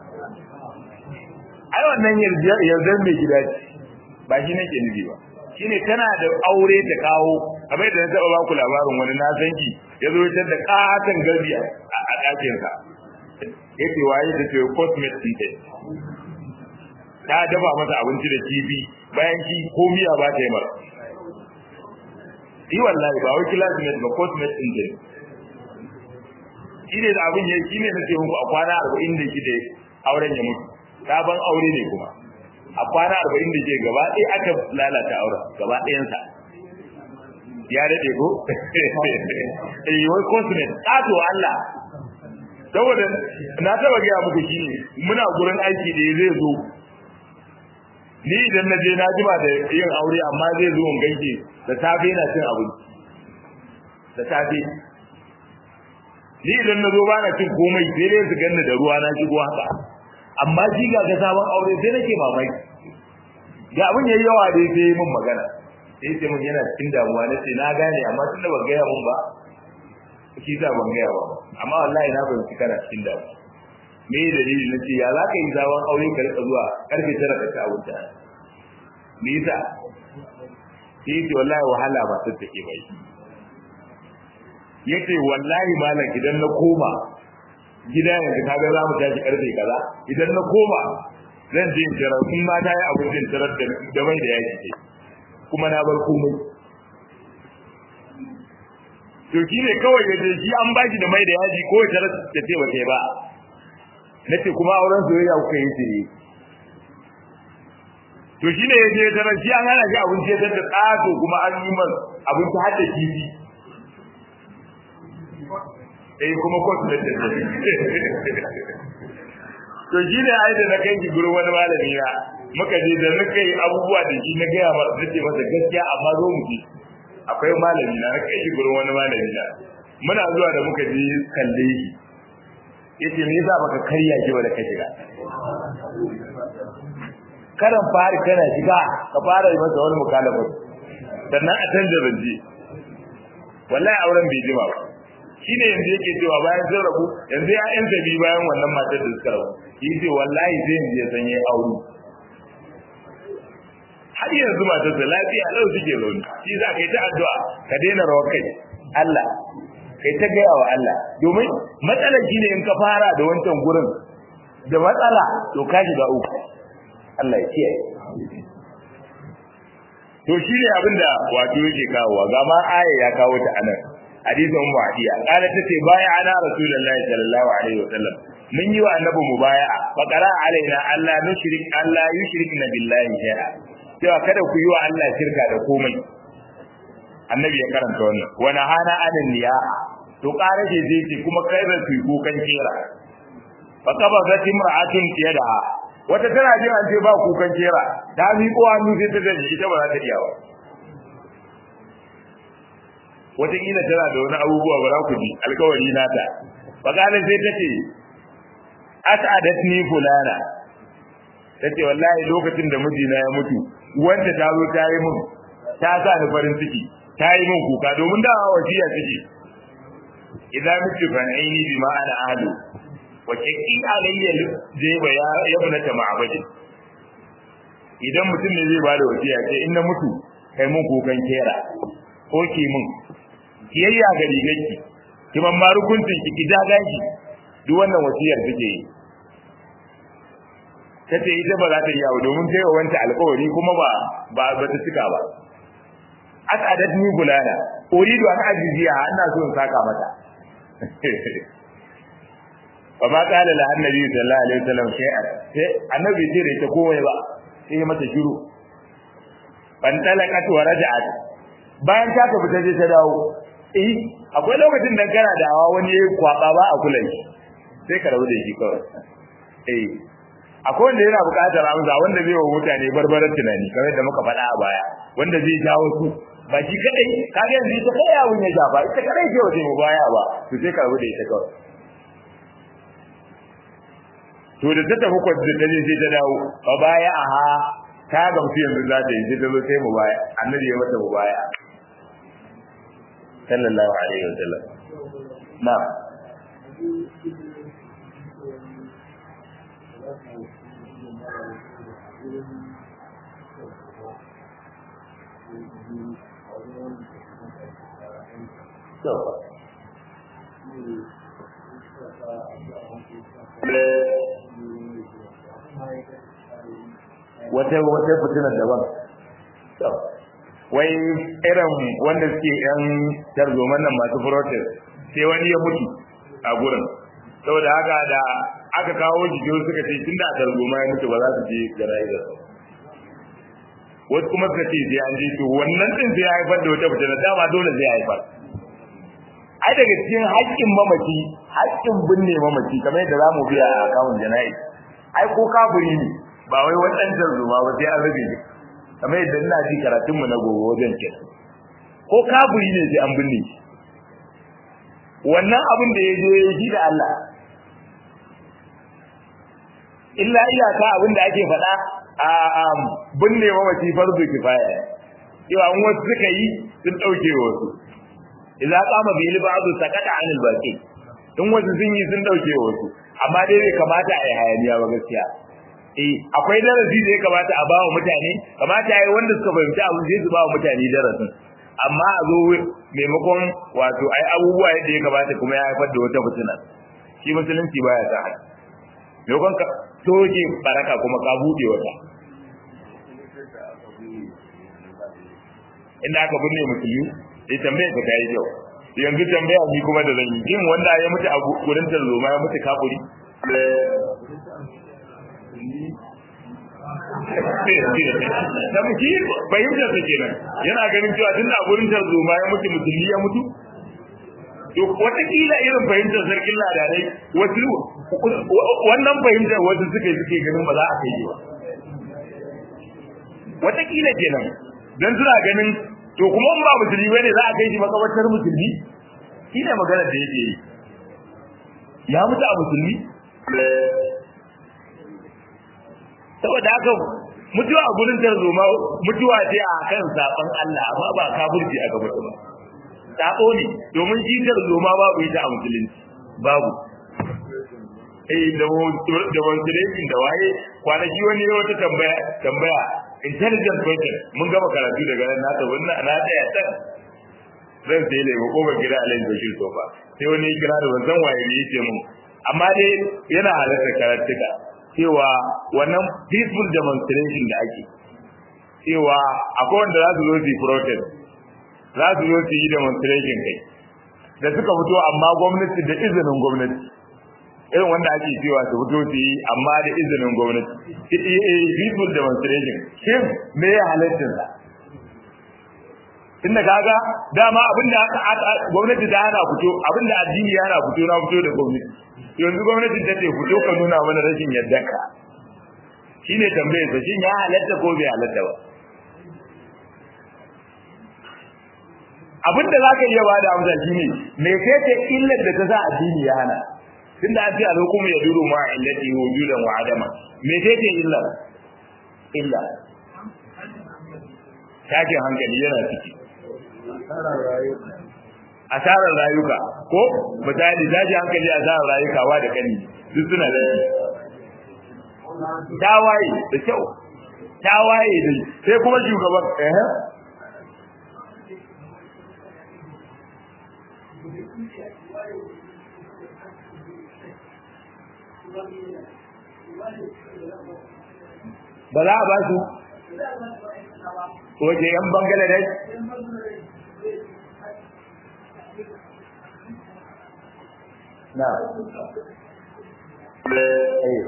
ai wannan yanzu mai gida ba shi nake nufi ba shine tana da aure ta kawo kamar da na taba ba ku labarin wani na sanki yazo ya da katan garbi a dakin sa yace waye da ce cosmet din ta dafa masa abinci da kifi bayan shi ko miya ba ta yi mara yi wallahi ba wai classmate ba cosmet din din shine da abin yayi shine nace muku a kwana arba'in da shida auren ya mutu sabon aure ne kuma a kwana arba'in da ke gaba ɗaya aka lalata auren gaba ɗayansa ya daɗe ko eh wai cosmet ƙato Allah saboda na taba gaya muku shi ne muna gurin aiki da zai zo ni idan na je na jima da yin aure amma zai zo in gaishe da safe na cin abinci da safe ni idan na zo ba na cin komai sai dai su ganni da ruwa na shigo haka amma shi ga ga sabon aure sai nake mamaki ga abin yayi yawa dai sai mun magana sai sai mun yana cikin damuwa nace na gane amma tunda ban gaya mun ba shi da ban gaya ba amma wallahi na fahimci kana cikin damuwa me dalili nace ya zaka yi sabon aure ka rika zuwa karfe tara ka ta wuta me yasa sai ce wallahi wahala ba ta take bai yace wallahi malam idan na koma gida yanzu kaga za mu tashi karfe kaza idan na koma zan je in jira kun ma ta yi abin jin tarar da mai da yaki ce kuma na bar komai to shi ne kawai yaje shi an baki da mai da yaji ko tarar da ce ba kai ba nace kuma auren soyayya kuka yi ce to shi ne yaje tarar shi an hana shi abin ce da tsato kuma an yi man abin ta hadda kifi eh kuma kotu da ta to shi ne ai da na kai ki gurin wani malami na muka je da na kai abubuwa da shi na gaya masa nace masa gaskiya amma zo mu ji akwai malami na kai ki gurin wani malami na muna zuwa da muka je kalle shi yace me yasa baka karya ki ba da ka shiga karan fari kana shiga ka fara yi masa wani mukalafa sannan a canza banje wallahi auren bai jima ba shi ne yanzu yake cewa bayan sun rabu yanzu ya yan zabi bayan wannan matar da suka rabu yi ce wallahi zai yanzu ya sanye aure har yanzu matar da lafiya lau suke zaune shi za ka yi ta addu'a ka daina rawar kai Allah kai ta gaya wa Allah domin matsalar shi ne in ka fara da wancan gurin da matsala to ka shiga uku Allah ya kiyaye to shi ne abinda wato yake kawowa ga ma aya ya kawo ta anan hadisin mu'adiya kana tace baya ana rasulullahi sallallahu alaihi wasallam mun yi wa annabi mubaya'a fa qara alaina alla nushrik alla yushrikna billahi shay'a cewa kada ku yi wa Allah shirka da komai annabi ya karanta wannan wa nahana anin niya to kare je je kuma kai da ku kukan kera fa kaba zati mar'atun tiyada wata tana jin an ce ba kukan kera ta miƙo hannu sai ta gaji ita ba za ta iya ba wataƙila tana da wani abubuwa ba za ku ji alkawari nata bakala sai ta ce as'adatni fulana ta ce wallahi lokacin da mijina ya mutu wanda ta zo ta yi min ta sa ni farin ciki ta yi min kuka domin da wasiya take idan mutu fa aini bima ana ahlu wa kiki alayya jeba ya yabnata ma'abadi idan mutum ne zai bada wasiya ce in na mutu kai mun kukan kera ko ki mun kiyayya ga rigarki kiman ma rukuncin ki ki dagaji duk wannan wasiyar take yi tace ita ba za ta yi domin kai wa wanta alƙawari kuma ba ba ba ta cika ba akadat ni bulana uridu an ajiziya ina so in saka mata fa ma qala la annabi sallallahu alaihi wasallam shay'an sai annabi sai da ita komai ba sai mata shiru ban talakat wa raja'at bayan ta tafi ta je ta dawo eh akwai lokacin da kana da hawa wani yayi kwaba ba a kula shi sai ka rabu da shi kawai eh akwai wanda yana buƙatar amsa wanda zai wa mutane barbarar tunani kamar yadda muka faɗa a baya wanda zai jawo su ba shi kadai kage yanzu ita kai yawun ya shafa ita kadai ce wace mu baya ba to sai ka rabu da ita kawai to da ta tafi kwadda ta je sai ta dawo ba baya aha ta gamsu yanzu za ta yi sai ta zo sai mu baya annabi ya mata mu baya sallallahu alaihi wasallam na so wata wata fitinar daban to wai irin wanda suke yan tarzoman nan masu protest sai wani ya mutu a gurin saboda haka da aka kawo jijo suka ce tunda a tarzoma ya mutu ba za su je jana'izar wasu kuma suka ce sai an je to wannan din sai ya haifar da wata fitinar dama dole zai haifar ai daga cikin haƙƙin mamaci haƙƙin binne mamaci kamar yadda za mu biya a kawun jana'iz ai ko kafiri ne ba wai wadancan zuma ba sai an rabe shi kamar yadda ina ji karatun mu na gobe wajen ke ko kafiri ne sai an binne shi wannan abin da ya je shi da Allah illa iyaka abin da ake faɗa a binne mamaci farzu kifaya cewa an wasu suka yi sun ɗauke wasu idza qama bil ba'd sakata 'anil baqi in wasu sun yi sun ɗauke wasu amma dai bai kamata a yi hayaniya ba gaskiya eh akwai darasi da ya kamata a bawa mutane kamata yayi wanda suka fahimci abu sai su bawa mutane darasin amma a zo maimakon wato ai abubuwa yadda ya kamata kuma ya haifar da wata fitina shi musulunci baya sa haka maimakon ka toke baraka kuma ka bude wata inda aka binne musulmi eh tambaye ka tayi kyau yanzu tambaya ni kuma da zan yi kin wanda ya mutu a gurin tarzoma ya mutu kafuri da muke fahimtar sa kenan yana ganin cewa tunda a gurin tarzoma ya mutu musulmi ya mutu to wataƙila irin fahimtar sarkin ladanai wasu wannan fahimtar wasu suke suke ganin ba za a kai ba wataƙila kenan dan suna ganin to kuma in ba musulmi bane za a kai shi makabartar musulmi shine maganar da yake yi ya mutu a musulmi saboda haka mutuwa a gurin tarzoma mutuwa ce a kan saban Allah amma ba kafirci a gaba ba sabo ne domin shi tarzoma babu ita a musulunci babu eh da demonstration da waye kwanaki wani ya wata tambaya tambaya intelligent question mun gama karatu daga nan nata wannan na tsaya ta zan sai lego ko ba kira Alhaji Bashir Tofa sai wani ya kira da wannan waye ne yake mun amma dai yana halarta karatuka cewa wannan peaceful demonstration da ake cewa akwai wanda za su zo su protest za su zo su yi demonstration kai da suka fito amma gwamnati da izinin gwamnati irin wanda ake cewa su fito su yi amma da izinin gwamnati peaceful demonstration shin me ya halaccin sa inda kaga dama abinda aka gwamnati da ana fito abinda addini yana fito na fito da gwamnati yanzu gwamnati ta ce fito ka nuna mana rashin yaddanka shine tambayar sa shin ya halatta ko bai halatta ba abinda zaka iya bada amsa shine me ce illar da ta sa addini ya hana tunda an ce al-hukumu yaduru ma illati wujudan wa adama me ce illar illa take hankali yana ciki asarar rayuka ko misali daji hankali asarar rayuka wa da kani duk suna da tawaye da kyau tawaye da sai kuma shugaban eh ba za a ba su waje yan Bangladesh na eh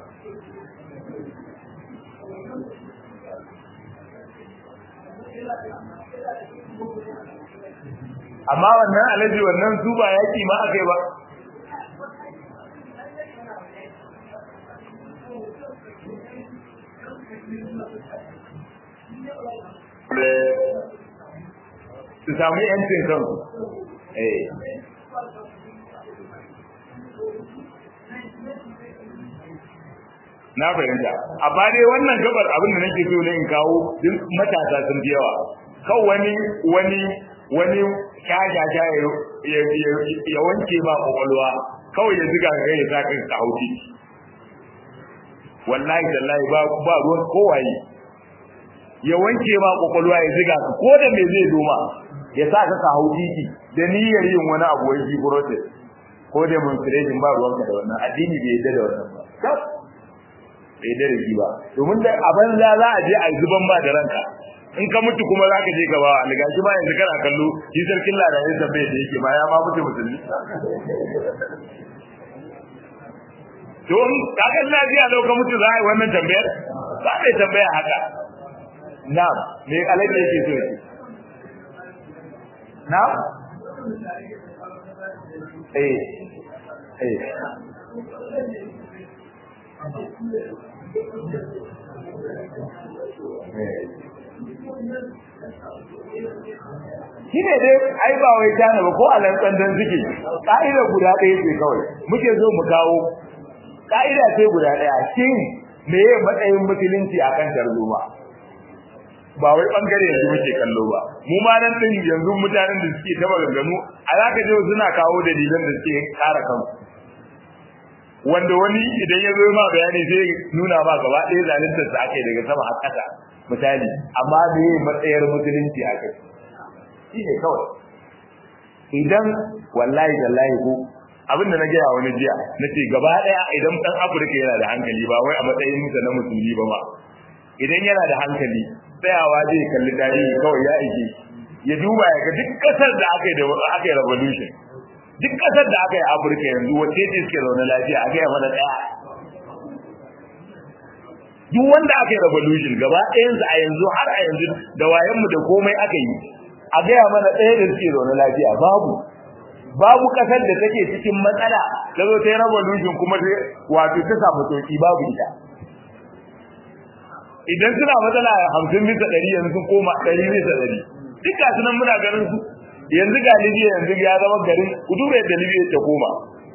amma wannan alaji wannan su ba yaki ma akai ba su samu yancin kansu eh na fahimta amma dai wannan gabar abin da nake so ne in kawo duk matasa sun fi yawa kawai wani wani wani shashasha ya wanke ma kwakwalwa kawai ya ziga ga ya sa kan hauti wallahi tallahi ba ba ruwan kowaye ya wanke ma kwakwalwa ya ziga ka ko da me zai doma ya sa ka ka hauti ki da niyyar yin wani abu wai shi protest ko demonstration ba ruwanka da wannan addini bai yadda da wannan ba bai da rigi ba domin da a banza za a je a zuban ba da ranka in ka mutu kuma za ka je gaba daga shi ba yanzu kana kallo shi sarkin ladayin sabbai da yake ba ya ma mutu musulmi don kakan lafiya lau ka mutu za a yi wannan tambayar ba a yi tambaya haka na'am me alaƙa yake so yake na'am eh eh shi ne dai ai ba wai tana ba ko alan tsandan suke ka'ida guda ɗaya ce kawai muke zo mu kawo ka'ida ce guda ɗaya shin me ye matsayin musulunci akan tarzoma ba wai bangare yanzu muke kallo ba mu ma nan din yanzu mutanen da suke ta maganganu a zaka je suna kawo dalilan da suke kare kansu wanda wani idan ya zo ma bayani zai nuna ma gaba ɗaya zalunta sa ake daga sama har ƙasa misali amma me matsayar musulunci a kai shi ne kawai idan wallahi wallahi ko abinda na gaya wani jiya na ce gaba ɗaya idan ɗan afirka yana da hankali ba wai a matsayin musa na musulmi ba ma idan yana da hankali tsayawa zai kalli tarihi kawai ya ike ya duba ya ga duk ƙasar da aka yi da aka yi revolution duk ƙasar da aka yi afirka yanzu wacce ce suke zaune lafiya aka yi mana ɗaya duk wanda aka yi revolution gaba ɗayansu a yanzu har a yanzu da wayanmu da komai aka yi a gaya mana ɗaya da suke zaune lafiya babu babu ƙasar da take cikin matsala ta zo ta yi revolution kuma wato ta samu sauki babu ita idan suna matsala hamsin bisa ɗari yanzu sun koma ɗari bisa ɗari duk gasu nan muna ganin su yanzu ga Libya yanzu ya zama garin ku duba yadda Libya ta koma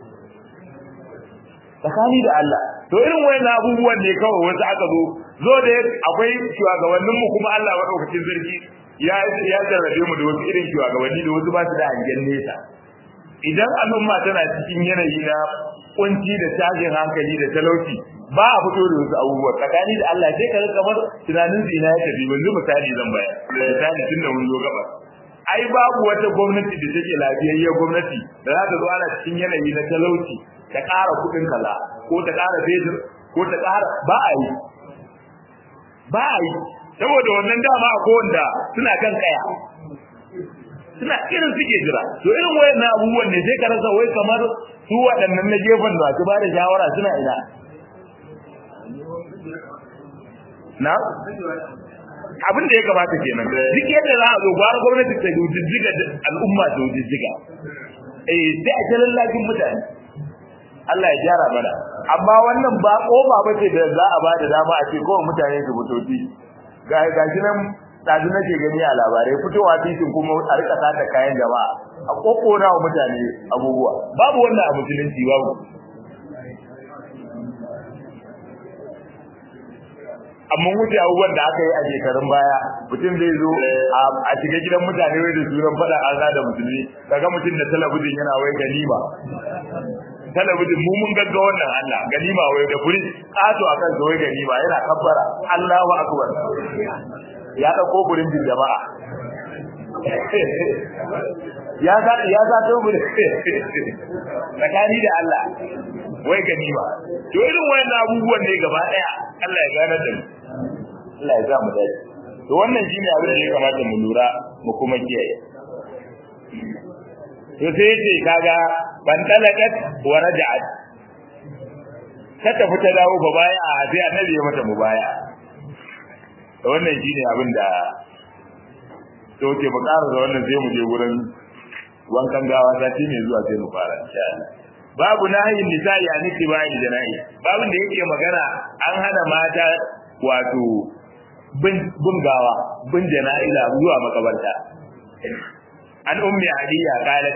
tsakani da Allah to irin wayannan abubuwan ne kawai wasu aka zo zo da akwai shugabannin mu kuma Allah madaukakin sarki ya ya jarrabe mu da wasu irin shugabanni da wasu ba su da hangen nesa idan al'umma tana cikin yanayi na kunci da tashin hankali da talauci ba a fito da wasu abubuwa tsakani da Allah sai ka ga kamar tunanin zina ya tafi yanzu misali zan bayar misali tunda mun zo gaba ai babu wata gwamnati da take lafiyayyar gwamnati da za ta zo ana cikin yanayi na talauci ta ƙara kuɗin kaza ko ta ƙara fetur ko ta ƙara ba a yi ba a yi saboda wannan dama a kowanda suna kan kaya suna irin suke jira to irin wayannan abubuwan ne sai ka rasa wai kamar su waɗannan na gefen da su ba da shawara suna ina na abin da ya kamata kenan duk yadda za a zo gwara gwamnati ta jijjiga al'umma ta jijjiga eh sai a ta lallacin mutane Allah ya gyara mana amma wannan ba kofa bace da za a bada dama a ce kawai mutane su fitoci ga gashi nan tazu nake gani a labarai fitowa titin kuma a rika sata kayan jama'a a kokona wa mutane abubuwa babu wannan a musulunci babu amma wuce abubuwan da aka yi a shekarun baya mutum zai zo a shiga gidan mutane wai da sunan faɗa Allah da musulmi kaga mutum da talabijin yana wai ganima talabijin mu mun gagga wannan Allah ganima wai da furi kato akan sa wai ganima yana kabbara Allahu akbar ya dauko burin din jama'a ya za ya za to burin tsakani da Allah wai ganima to irin wayannan abubuwan ne gaba daya Allah ya gane da mu Allah ya mu dai to wannan shine abin da ya kamata mu lura mu kuma kiyaye to sai yace kaga ban talakat wa raja'at ta tafi ta dawo ba baya a sai annabi ya mata mubaya wannan shine abin da to ke mu ƙara da wannan sai mu je gurin wankan gawa sati mai zuwa sai mu fara insha Allah babu nahiyin nisa'i an tibai jana'i babun da yake magana an hana mata wato bin bin gawa bin jana'iza zuwa makabarta an ummi adiya qalat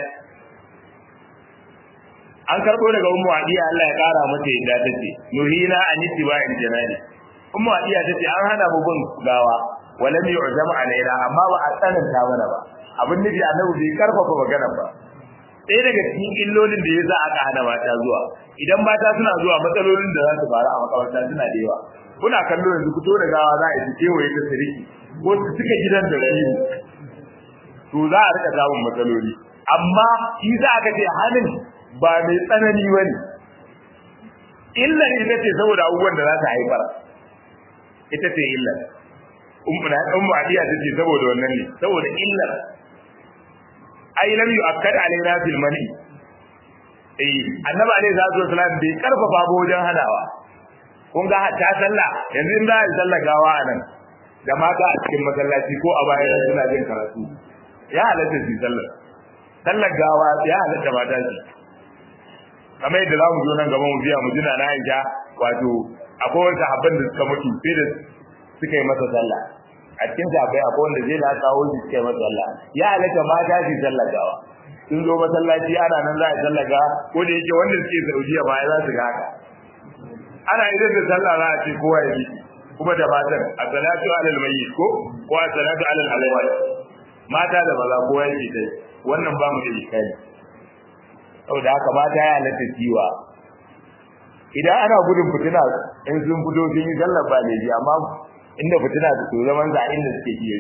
an karbo daga ummu adiya Allah ya kara mata yadda tace nuhina an tibai jana'i ummu adiya tace an hana mu bin gawa walam yu'zam alaina amma ba a tsananta mana ba abin da annabi bai karfafa magana ba sai daga cikin illolin da yasa aka hana mata zuwa idan mata suna zuwa matsalolin da za su faru a makabarta suna da yawa kuna kallo yanzu fito da gawa za a yi kewaye ta siriki ko su suka gidan da rayu to za a rika samun matsaloli amma shi za aka ce halin ba mai tsanani bane illar ita ce saboda abubuwan da za ta haifar ita ce illar ummu na ummu adiya tace saboda wannan ne saboda illar ai lam yu'akkad alaina fil mani eh annabi alaihi salatu wasallam bai karfafa ba wajen hanawa kun ga ta sallah yanzu in za a sallah gawa anan da mata a cikin masallaci ko a bayan suna jin karatu ya halatta su sallah sallar gawa ya halatta mata su kamar yadda za mu zo nan gaban mu biya mu jina na Aisha wato akwai wata habban da suka mutu sai da suka yi masa sallah a cikin sahabbai akwai wanda zai na kawo shi suka yi masa sallah ya halatta mata su sallah gawa sun zo masallaci ana nan za a sallah ga ko da yake wanda suke Saudiya ba za su ga haka ana idan da sallah za a ce kowa ya yi kuma da matan as-salatu alal mayyit ko ko as-salatu alal alwali mata da maza kowa yake dai wannan ba mu da iskali saboda haka mata ya halatta ciwa idan ana gudun fitina in sun fito sun yi sallar ba ne ji amma inda fitina su to zaman za inda suke yi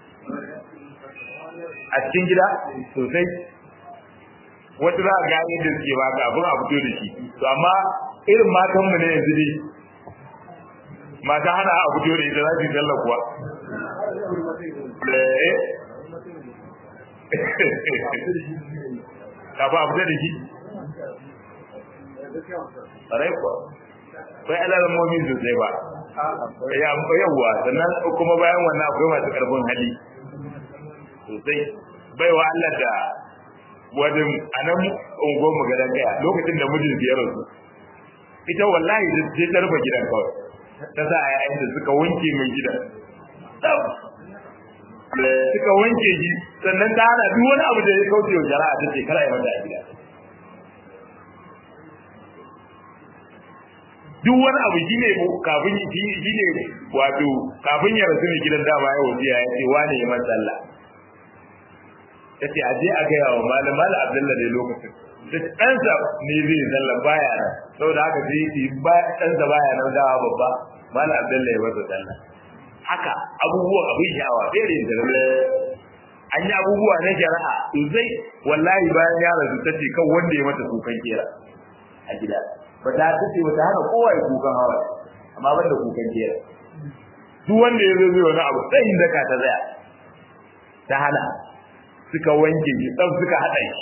a cikin gida sosai wata za a ga yadda suke ba ga abin a fito da shi to amma irin matan mu ne yanzu dai mata hana a fito da ita za su yi sallar kuwa ka ba abu da shi rai kuwa kai alalan mu'min sosai ba ya yawa sannan kuma bayan wannan akwai masu karfin hali sosai baiwa Allah da wajen anan ungon mu gadan kaya lokacin da mijin biyar su ita wallahi sai ta rufe gidan kawai ta sa a yayin da suka wanke min gidan suka wanke shi sannan ta hana duk wani abu da ya kauce wa jara'a ta ce kara yi mata a gida duk wani abu shi ne kafin shi ne wato kafin ya rasu ne gidan dama ya wuce ya ce wane ya mata Allah ta ce aje a gaya wa malam malam Abdullah da lokacin da ɗansa ne zai zalla baya nan saboda haka sai yi ɗansa baya nan dawa babba malam Abdullah ya mata sallah haka abubuwan abin sha'awa fere da an yi abubuwa na shari'a to zai wallahi bayan ya rasu tace kan wanda ya mata kukan kera a gida ba ta tace ba ta hana kowa ya kukan hawa amma banda kukan kera duk wanda ya zo wani abu sai inda ka ta tsaya ta hana suka wanke shi tsaf suka hada shi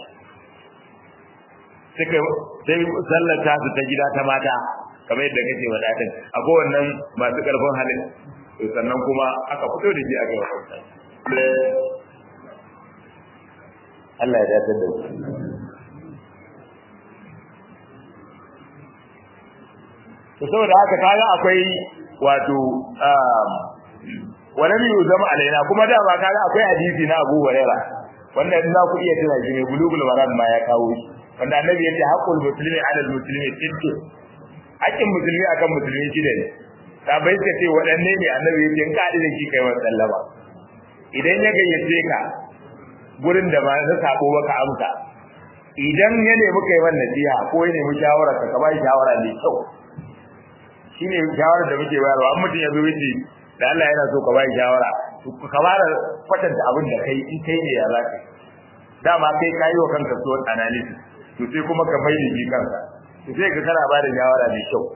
suka sai sallar ta su ta gida ta mata kamar yadda kake wadatin akwai wannan masu karfin halin sannan kuma aka fito da shi aka yi wasa Allah ya dace da shi to saboda haka kaga akwai wato walam yuzam alaina kuma da ba kaga akwai hadisi na Abu Hurairah wanda in za ku iya tuna shi ne bulugul maram ma ya kawo shi wanda annabi ya ce haqqul muslimi ala al muslimi sittu hakkin musulmi akan musulmi shida ne sabai ka ce waɗanne ne annabi ya ce in ka haɗu da shi kai wa sallama idan ya gayyace ka gurin da ba na sabo ba ka amsa idan ya nemi kai wannan nasiha ko ya nemi shawara ka ka ba shi shawara mai kyau shine shawara da muke bayarwa an mutum ya zo yace da Allah yana so ka ba shi shawara ka fara kwatanta abin da kai in kai ne ya zaka dama kai kayi wa kanka so analysis to sai kuma ka bai da shi kanka to sai ka kana ba da shawara mai kyau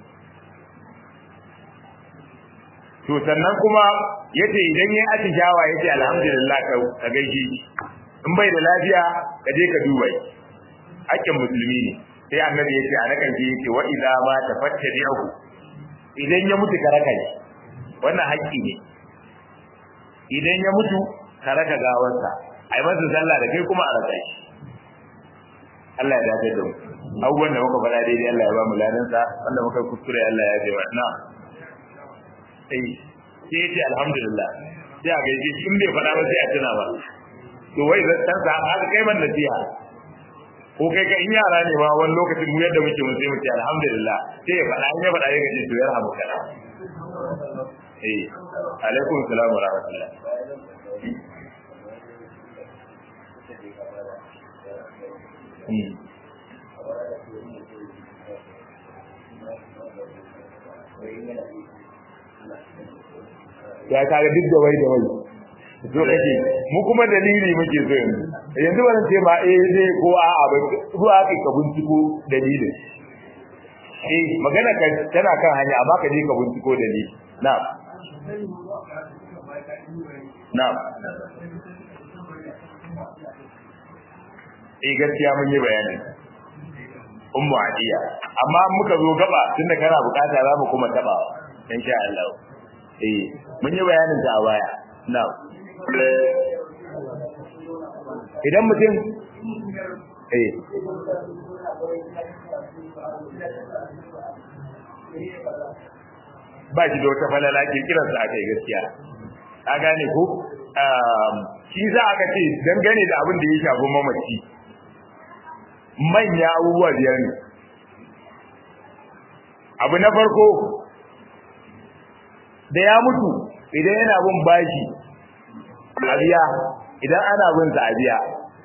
to sannan kuma yace idan yayi atishawa yace alhamdulillah ka gaishe in bai da lafiya ka je ka duba shi hakkin musulmi ne sai annabi yace a nakan ji yace wa idza ma tafattabi'u idan ya mutu karaka ne wannan haƙƙi ne idan ya mutu karaka gawarsa ai masa sallah da kai kuma a raka shi Allah ya dace da mu abubuwan da muka faɗa daidai Allah ya ba mu ladan sa wanda muka kuskure Allah ya jawa na sai sai yace alhamdulillah sai a gaishe shi in bai faɗa ba sai a tuna ba to wai zan san haka kai man nasiha ko kai ka in yara ne ma wani lokacin mu yadda muke mun sai mu ce alhamdulillah sai ya faɗa in ya faɗa ya gaji to ya rahmu kana eh alaikum assalam wa rahmatullah ya kaga duk da wai da wai zo kake mu kuma dalili muke so yanzu yanzu wannan ce ma eh dai ko a'a ba zuwa kai ka binciko dalilin eh magana ka tana kan hanya amma ka je ka binciko dalili na'am na'am eh gaskiya mun yi bayani ummu adiya amma muka zo gaba tunda kana bukata za mu kuma taba insha Allah eh mun yi bayanin ta a baya na'am idan mutum eh ba shi da wata falala kirkirar sa akai gaskiya ka gane ko shi za aka ce dangane da abin da ya shafi mamaci manya abubuwa biyar ne abu na farko da ya mutu idan yana bin bashi abiya idan ana bin sa abiya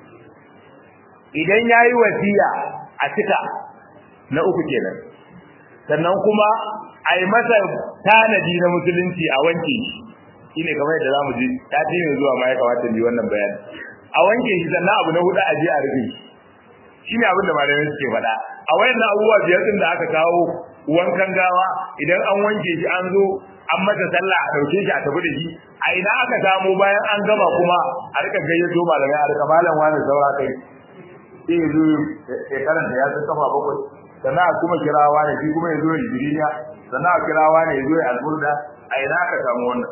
idan yayi wasiya a cika na uku kenan sannan kuma ai masa tanadi na musulunci a wanke shi shine kamar yadda zamu ji ta tine zuwa ma ya kamata ni wannan bayani a wanke shi sannan abu na hudu a je a rufe shine abin da malamai suke faɗa a wayannan abubuwa biyar din da aka kawo wankan gawa idan an wanke shi an zo an masa sallah a dauke shi a tafi da shi a ina aka samu bayan an gama kuma a rika gayyato malamai a rika malam wani saura kai sai zo ya karanta ya san kafa bakwai sannan a kuma kirawa ne shi kuma ya zo Ibraniya sannan a kirawa ne ya zo Al-Burda a ina aka samu wannan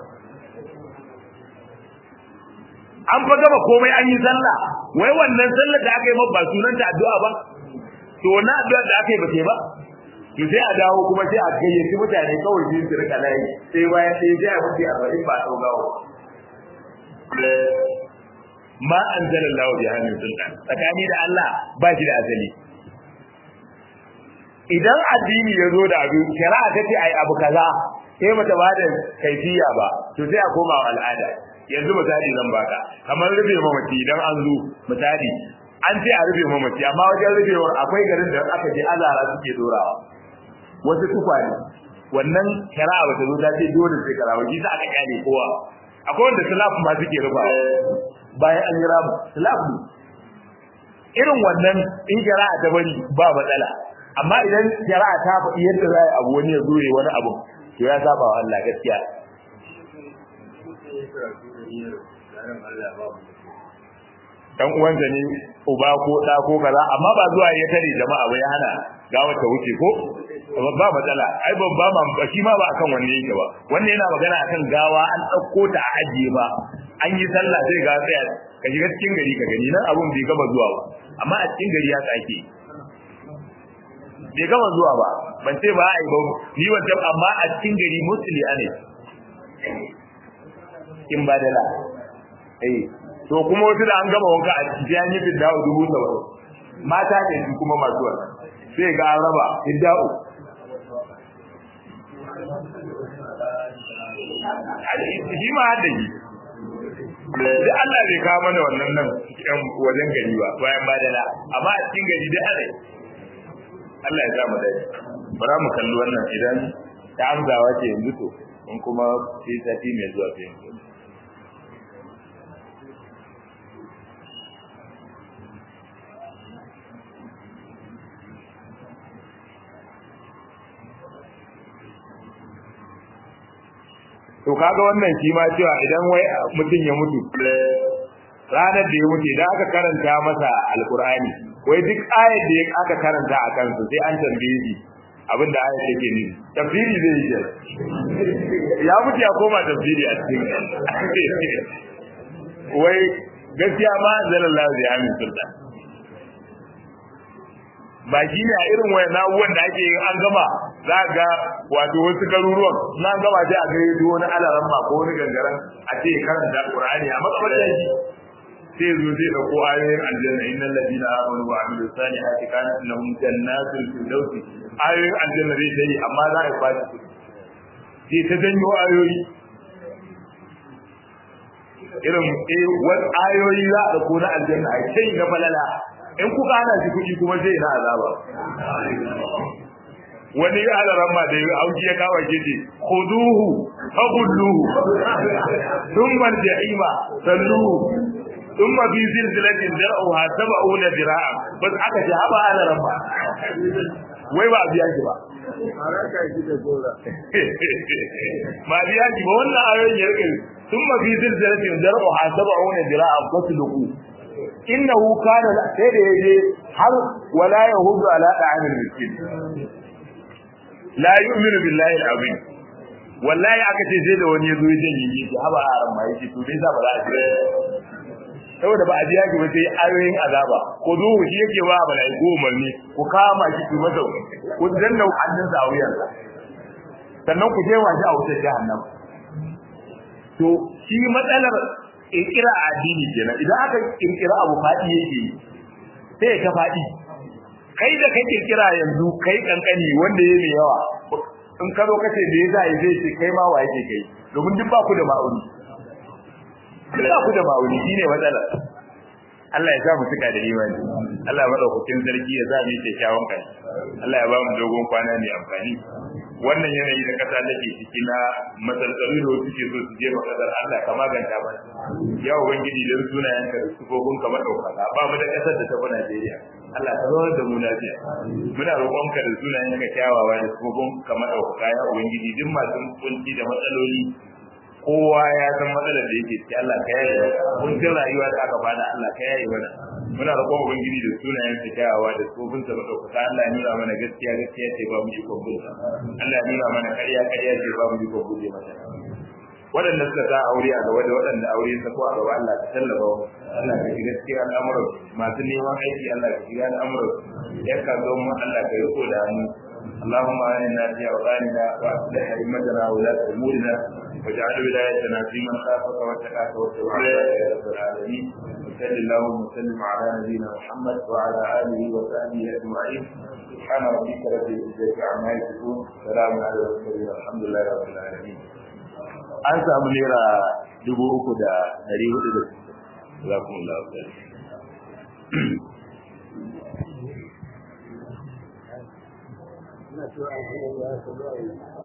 an fa gama komai an yi sallah wai wannan sallar da aka yi ba sunanta addu'a ba to wannan addu'a da aka yi ba sai ba to sai a dawo kuma sai a gayyaci mutane kawai su su rika layi sai bayan sai sai a mutu arba'in ba sau gawo ma anzalallahu bi hannun sultan tsakani da Allah ba shi da asali idan addini ya zo da abu shari'a ta ce ai abu kaza sai mata ba da kaifiya ba to sai a koma al'ada yanzu misali zan baka kamar rufe mamaci idan an zo misali an ce a rufe mamaci amma wajen rufewar akwai garin da aka je azara suke dorawa wasu tukwane wannan shari'a bata zo ta ce dole sai karawa ji sa aka kyale kowa akwai wanda salaf ma suke rufa bayan an yi rabu salaf ne irin wannan in shari'a ta bari ba matsala amma idan shari'a ta faɗi yadda za a abu wani ya zo ya wani abu to ya saba wa Allah gaskiya dan uwansa ne uba ko da ko kaza amma ba zuwa ya tare jama'a ba ya hana gawa ta wuce ko ba matsala ai babba ma shi ma ba akan wanne yake ba wannan yana magana akan gawa an dauko ta a ajiye ba an yi sallah sai ga tsaya ka shiga cikin gari ka gani nan abun bai gaba zuwa ba amma a cikin gari ya tsake bai gaba zuwa ba ban ce ba ai ba ni wannan amma a cikin gari musli ane in badala eh to kuma wasu da an gama wanka a cikin an yi fiddawo dubu saba'in mata ne su kuma masu wannan sai ga an raba fiddawo shi ma hada shi da Allah bai kawo mana wannan nan cikin wajen gari ba bayan badala amma a cikin gari da hada Allah ya samu dai bara mu kalli wannan idan ta amsawa ce yanzu to in kuma sai sati mai zuwa sai yanzu to kaga wannan shi ma cewa idan wai mutum ya mutu ranar da ya mutu idan aka karanta masa alkur'ani wai duk ayat da aka karanta a kansu sai an tambaye shi abin da ayat take nufi tafsiri zai yi ya mutu ya koma tafsiri a cikin wai gaskiya ma zalallahu zai amin sultan ba shi ne a irin wayan abubuwan da ake yin an gama za ga wato wasu garuruwan na gama sai a ga yi wani alaran ma ko wani gangaren a ce karanta Qur'ani a makamantar shi sai zo zai dauko ayoyin aljanna innal ladina amanu wa amilus salihati kanat lahum jannatul firdaus ayoyin aljanna zai dai amma za a faɗi sai ta danyo ayoyi irin eh wani ayoyi za a dauko na aljanna ai sai na falala in kuka hana shi kuɗi kuma zai na azaba wani alaran ma da auki ya kawo gidi khuduhu fagulluhu thumma jahima salluhu thumma fi zilzilatin dar'uha sab'una dira'a bas aka ji haba alaran ma wai ba biya ki ba haraka ki da gora ba biya ki ba wannan ayoyin ya rike thumma fi zilzilatin dar'uha sab'una dira'a fasluku innahu kana sai da yaje har wala yahudu ala da'amil miskin la yu'minu billahi al-azim wallahi aka ce sai da wani yazo yaje yi shi haba aran ma yake to dai za ba za a ce saboda ba a biya ki ba sai ayoyin azaba ko duhu shi yake wa malaiku umarni ku kama shi ku masa ku danna hannun sa a wuyansa sannan ku je wa shi a wutar jahannam to shi matsalar kirkira addini kenan idan aka kirkira abu fadi yake sai ka fadi kai da kai kirkira yanzu kai kankani wanda yayi mai yawa in ka zo kace da yasa zai ce kai ma wa yake kai domin duk ba ku da ma'auni ba ku da ma'auni shine matsala Allah ya sa mu tuka da imani Allah ya madaukakin sarki ya sa mu yi kyakkyawan kai Allah ya ba mu dogon kwana ne amfani wannan yanayi da kasa take ciki na matsaloli da suke so su je makasar Allah ka maganta ba ya ubangiji dan sunayenka da sufofin ka madaukaka ba mu da kasar da ta fi Najeriya Allah ka zo da mu lafiya muna roƙonka da sunayenka kyawawa da sufofin ka madaukaka ya ubangiji duk masu kunci da matsaloli kowa ya san matsalar da yake ciki Allah ka yaye mun ji rayuwa da aka bada Allah ka yaye mana muna roƙon ubangiji da sunayen sa kyawawa da tsofin sa madaukaka Allah ya nuna mana gaskiya gaskiya ce ba mu yi kokuta Allah ya nuna mana ƙarya ƙarya ce ba mu yi kokuta mata waɗanda suka sa aure a gaba da waɗanda aure sa ko a gaba Allah ka tallafa Allah ka shiga cikin al'amuran masu neman aiki Allah ka shiga al'amuran yan kasuwan mu Allah ka riko da hannu اللهم آمنا في أوطاننا وأصلح أئمتنا وولاة أمورنا واجعل ولايتنا في من خافك واتقاك واتبعك يا رب العالمين وصل اللهم وسلم على نبينا محمد وعلى آله وصحبه أجمعين سبحان ربك رب العزة عما يصفون سلام على المرسلين والحمد لله رب العالمين an samu naira dubu uku da ɗari hudu da jazakumullahu khairan Not sure I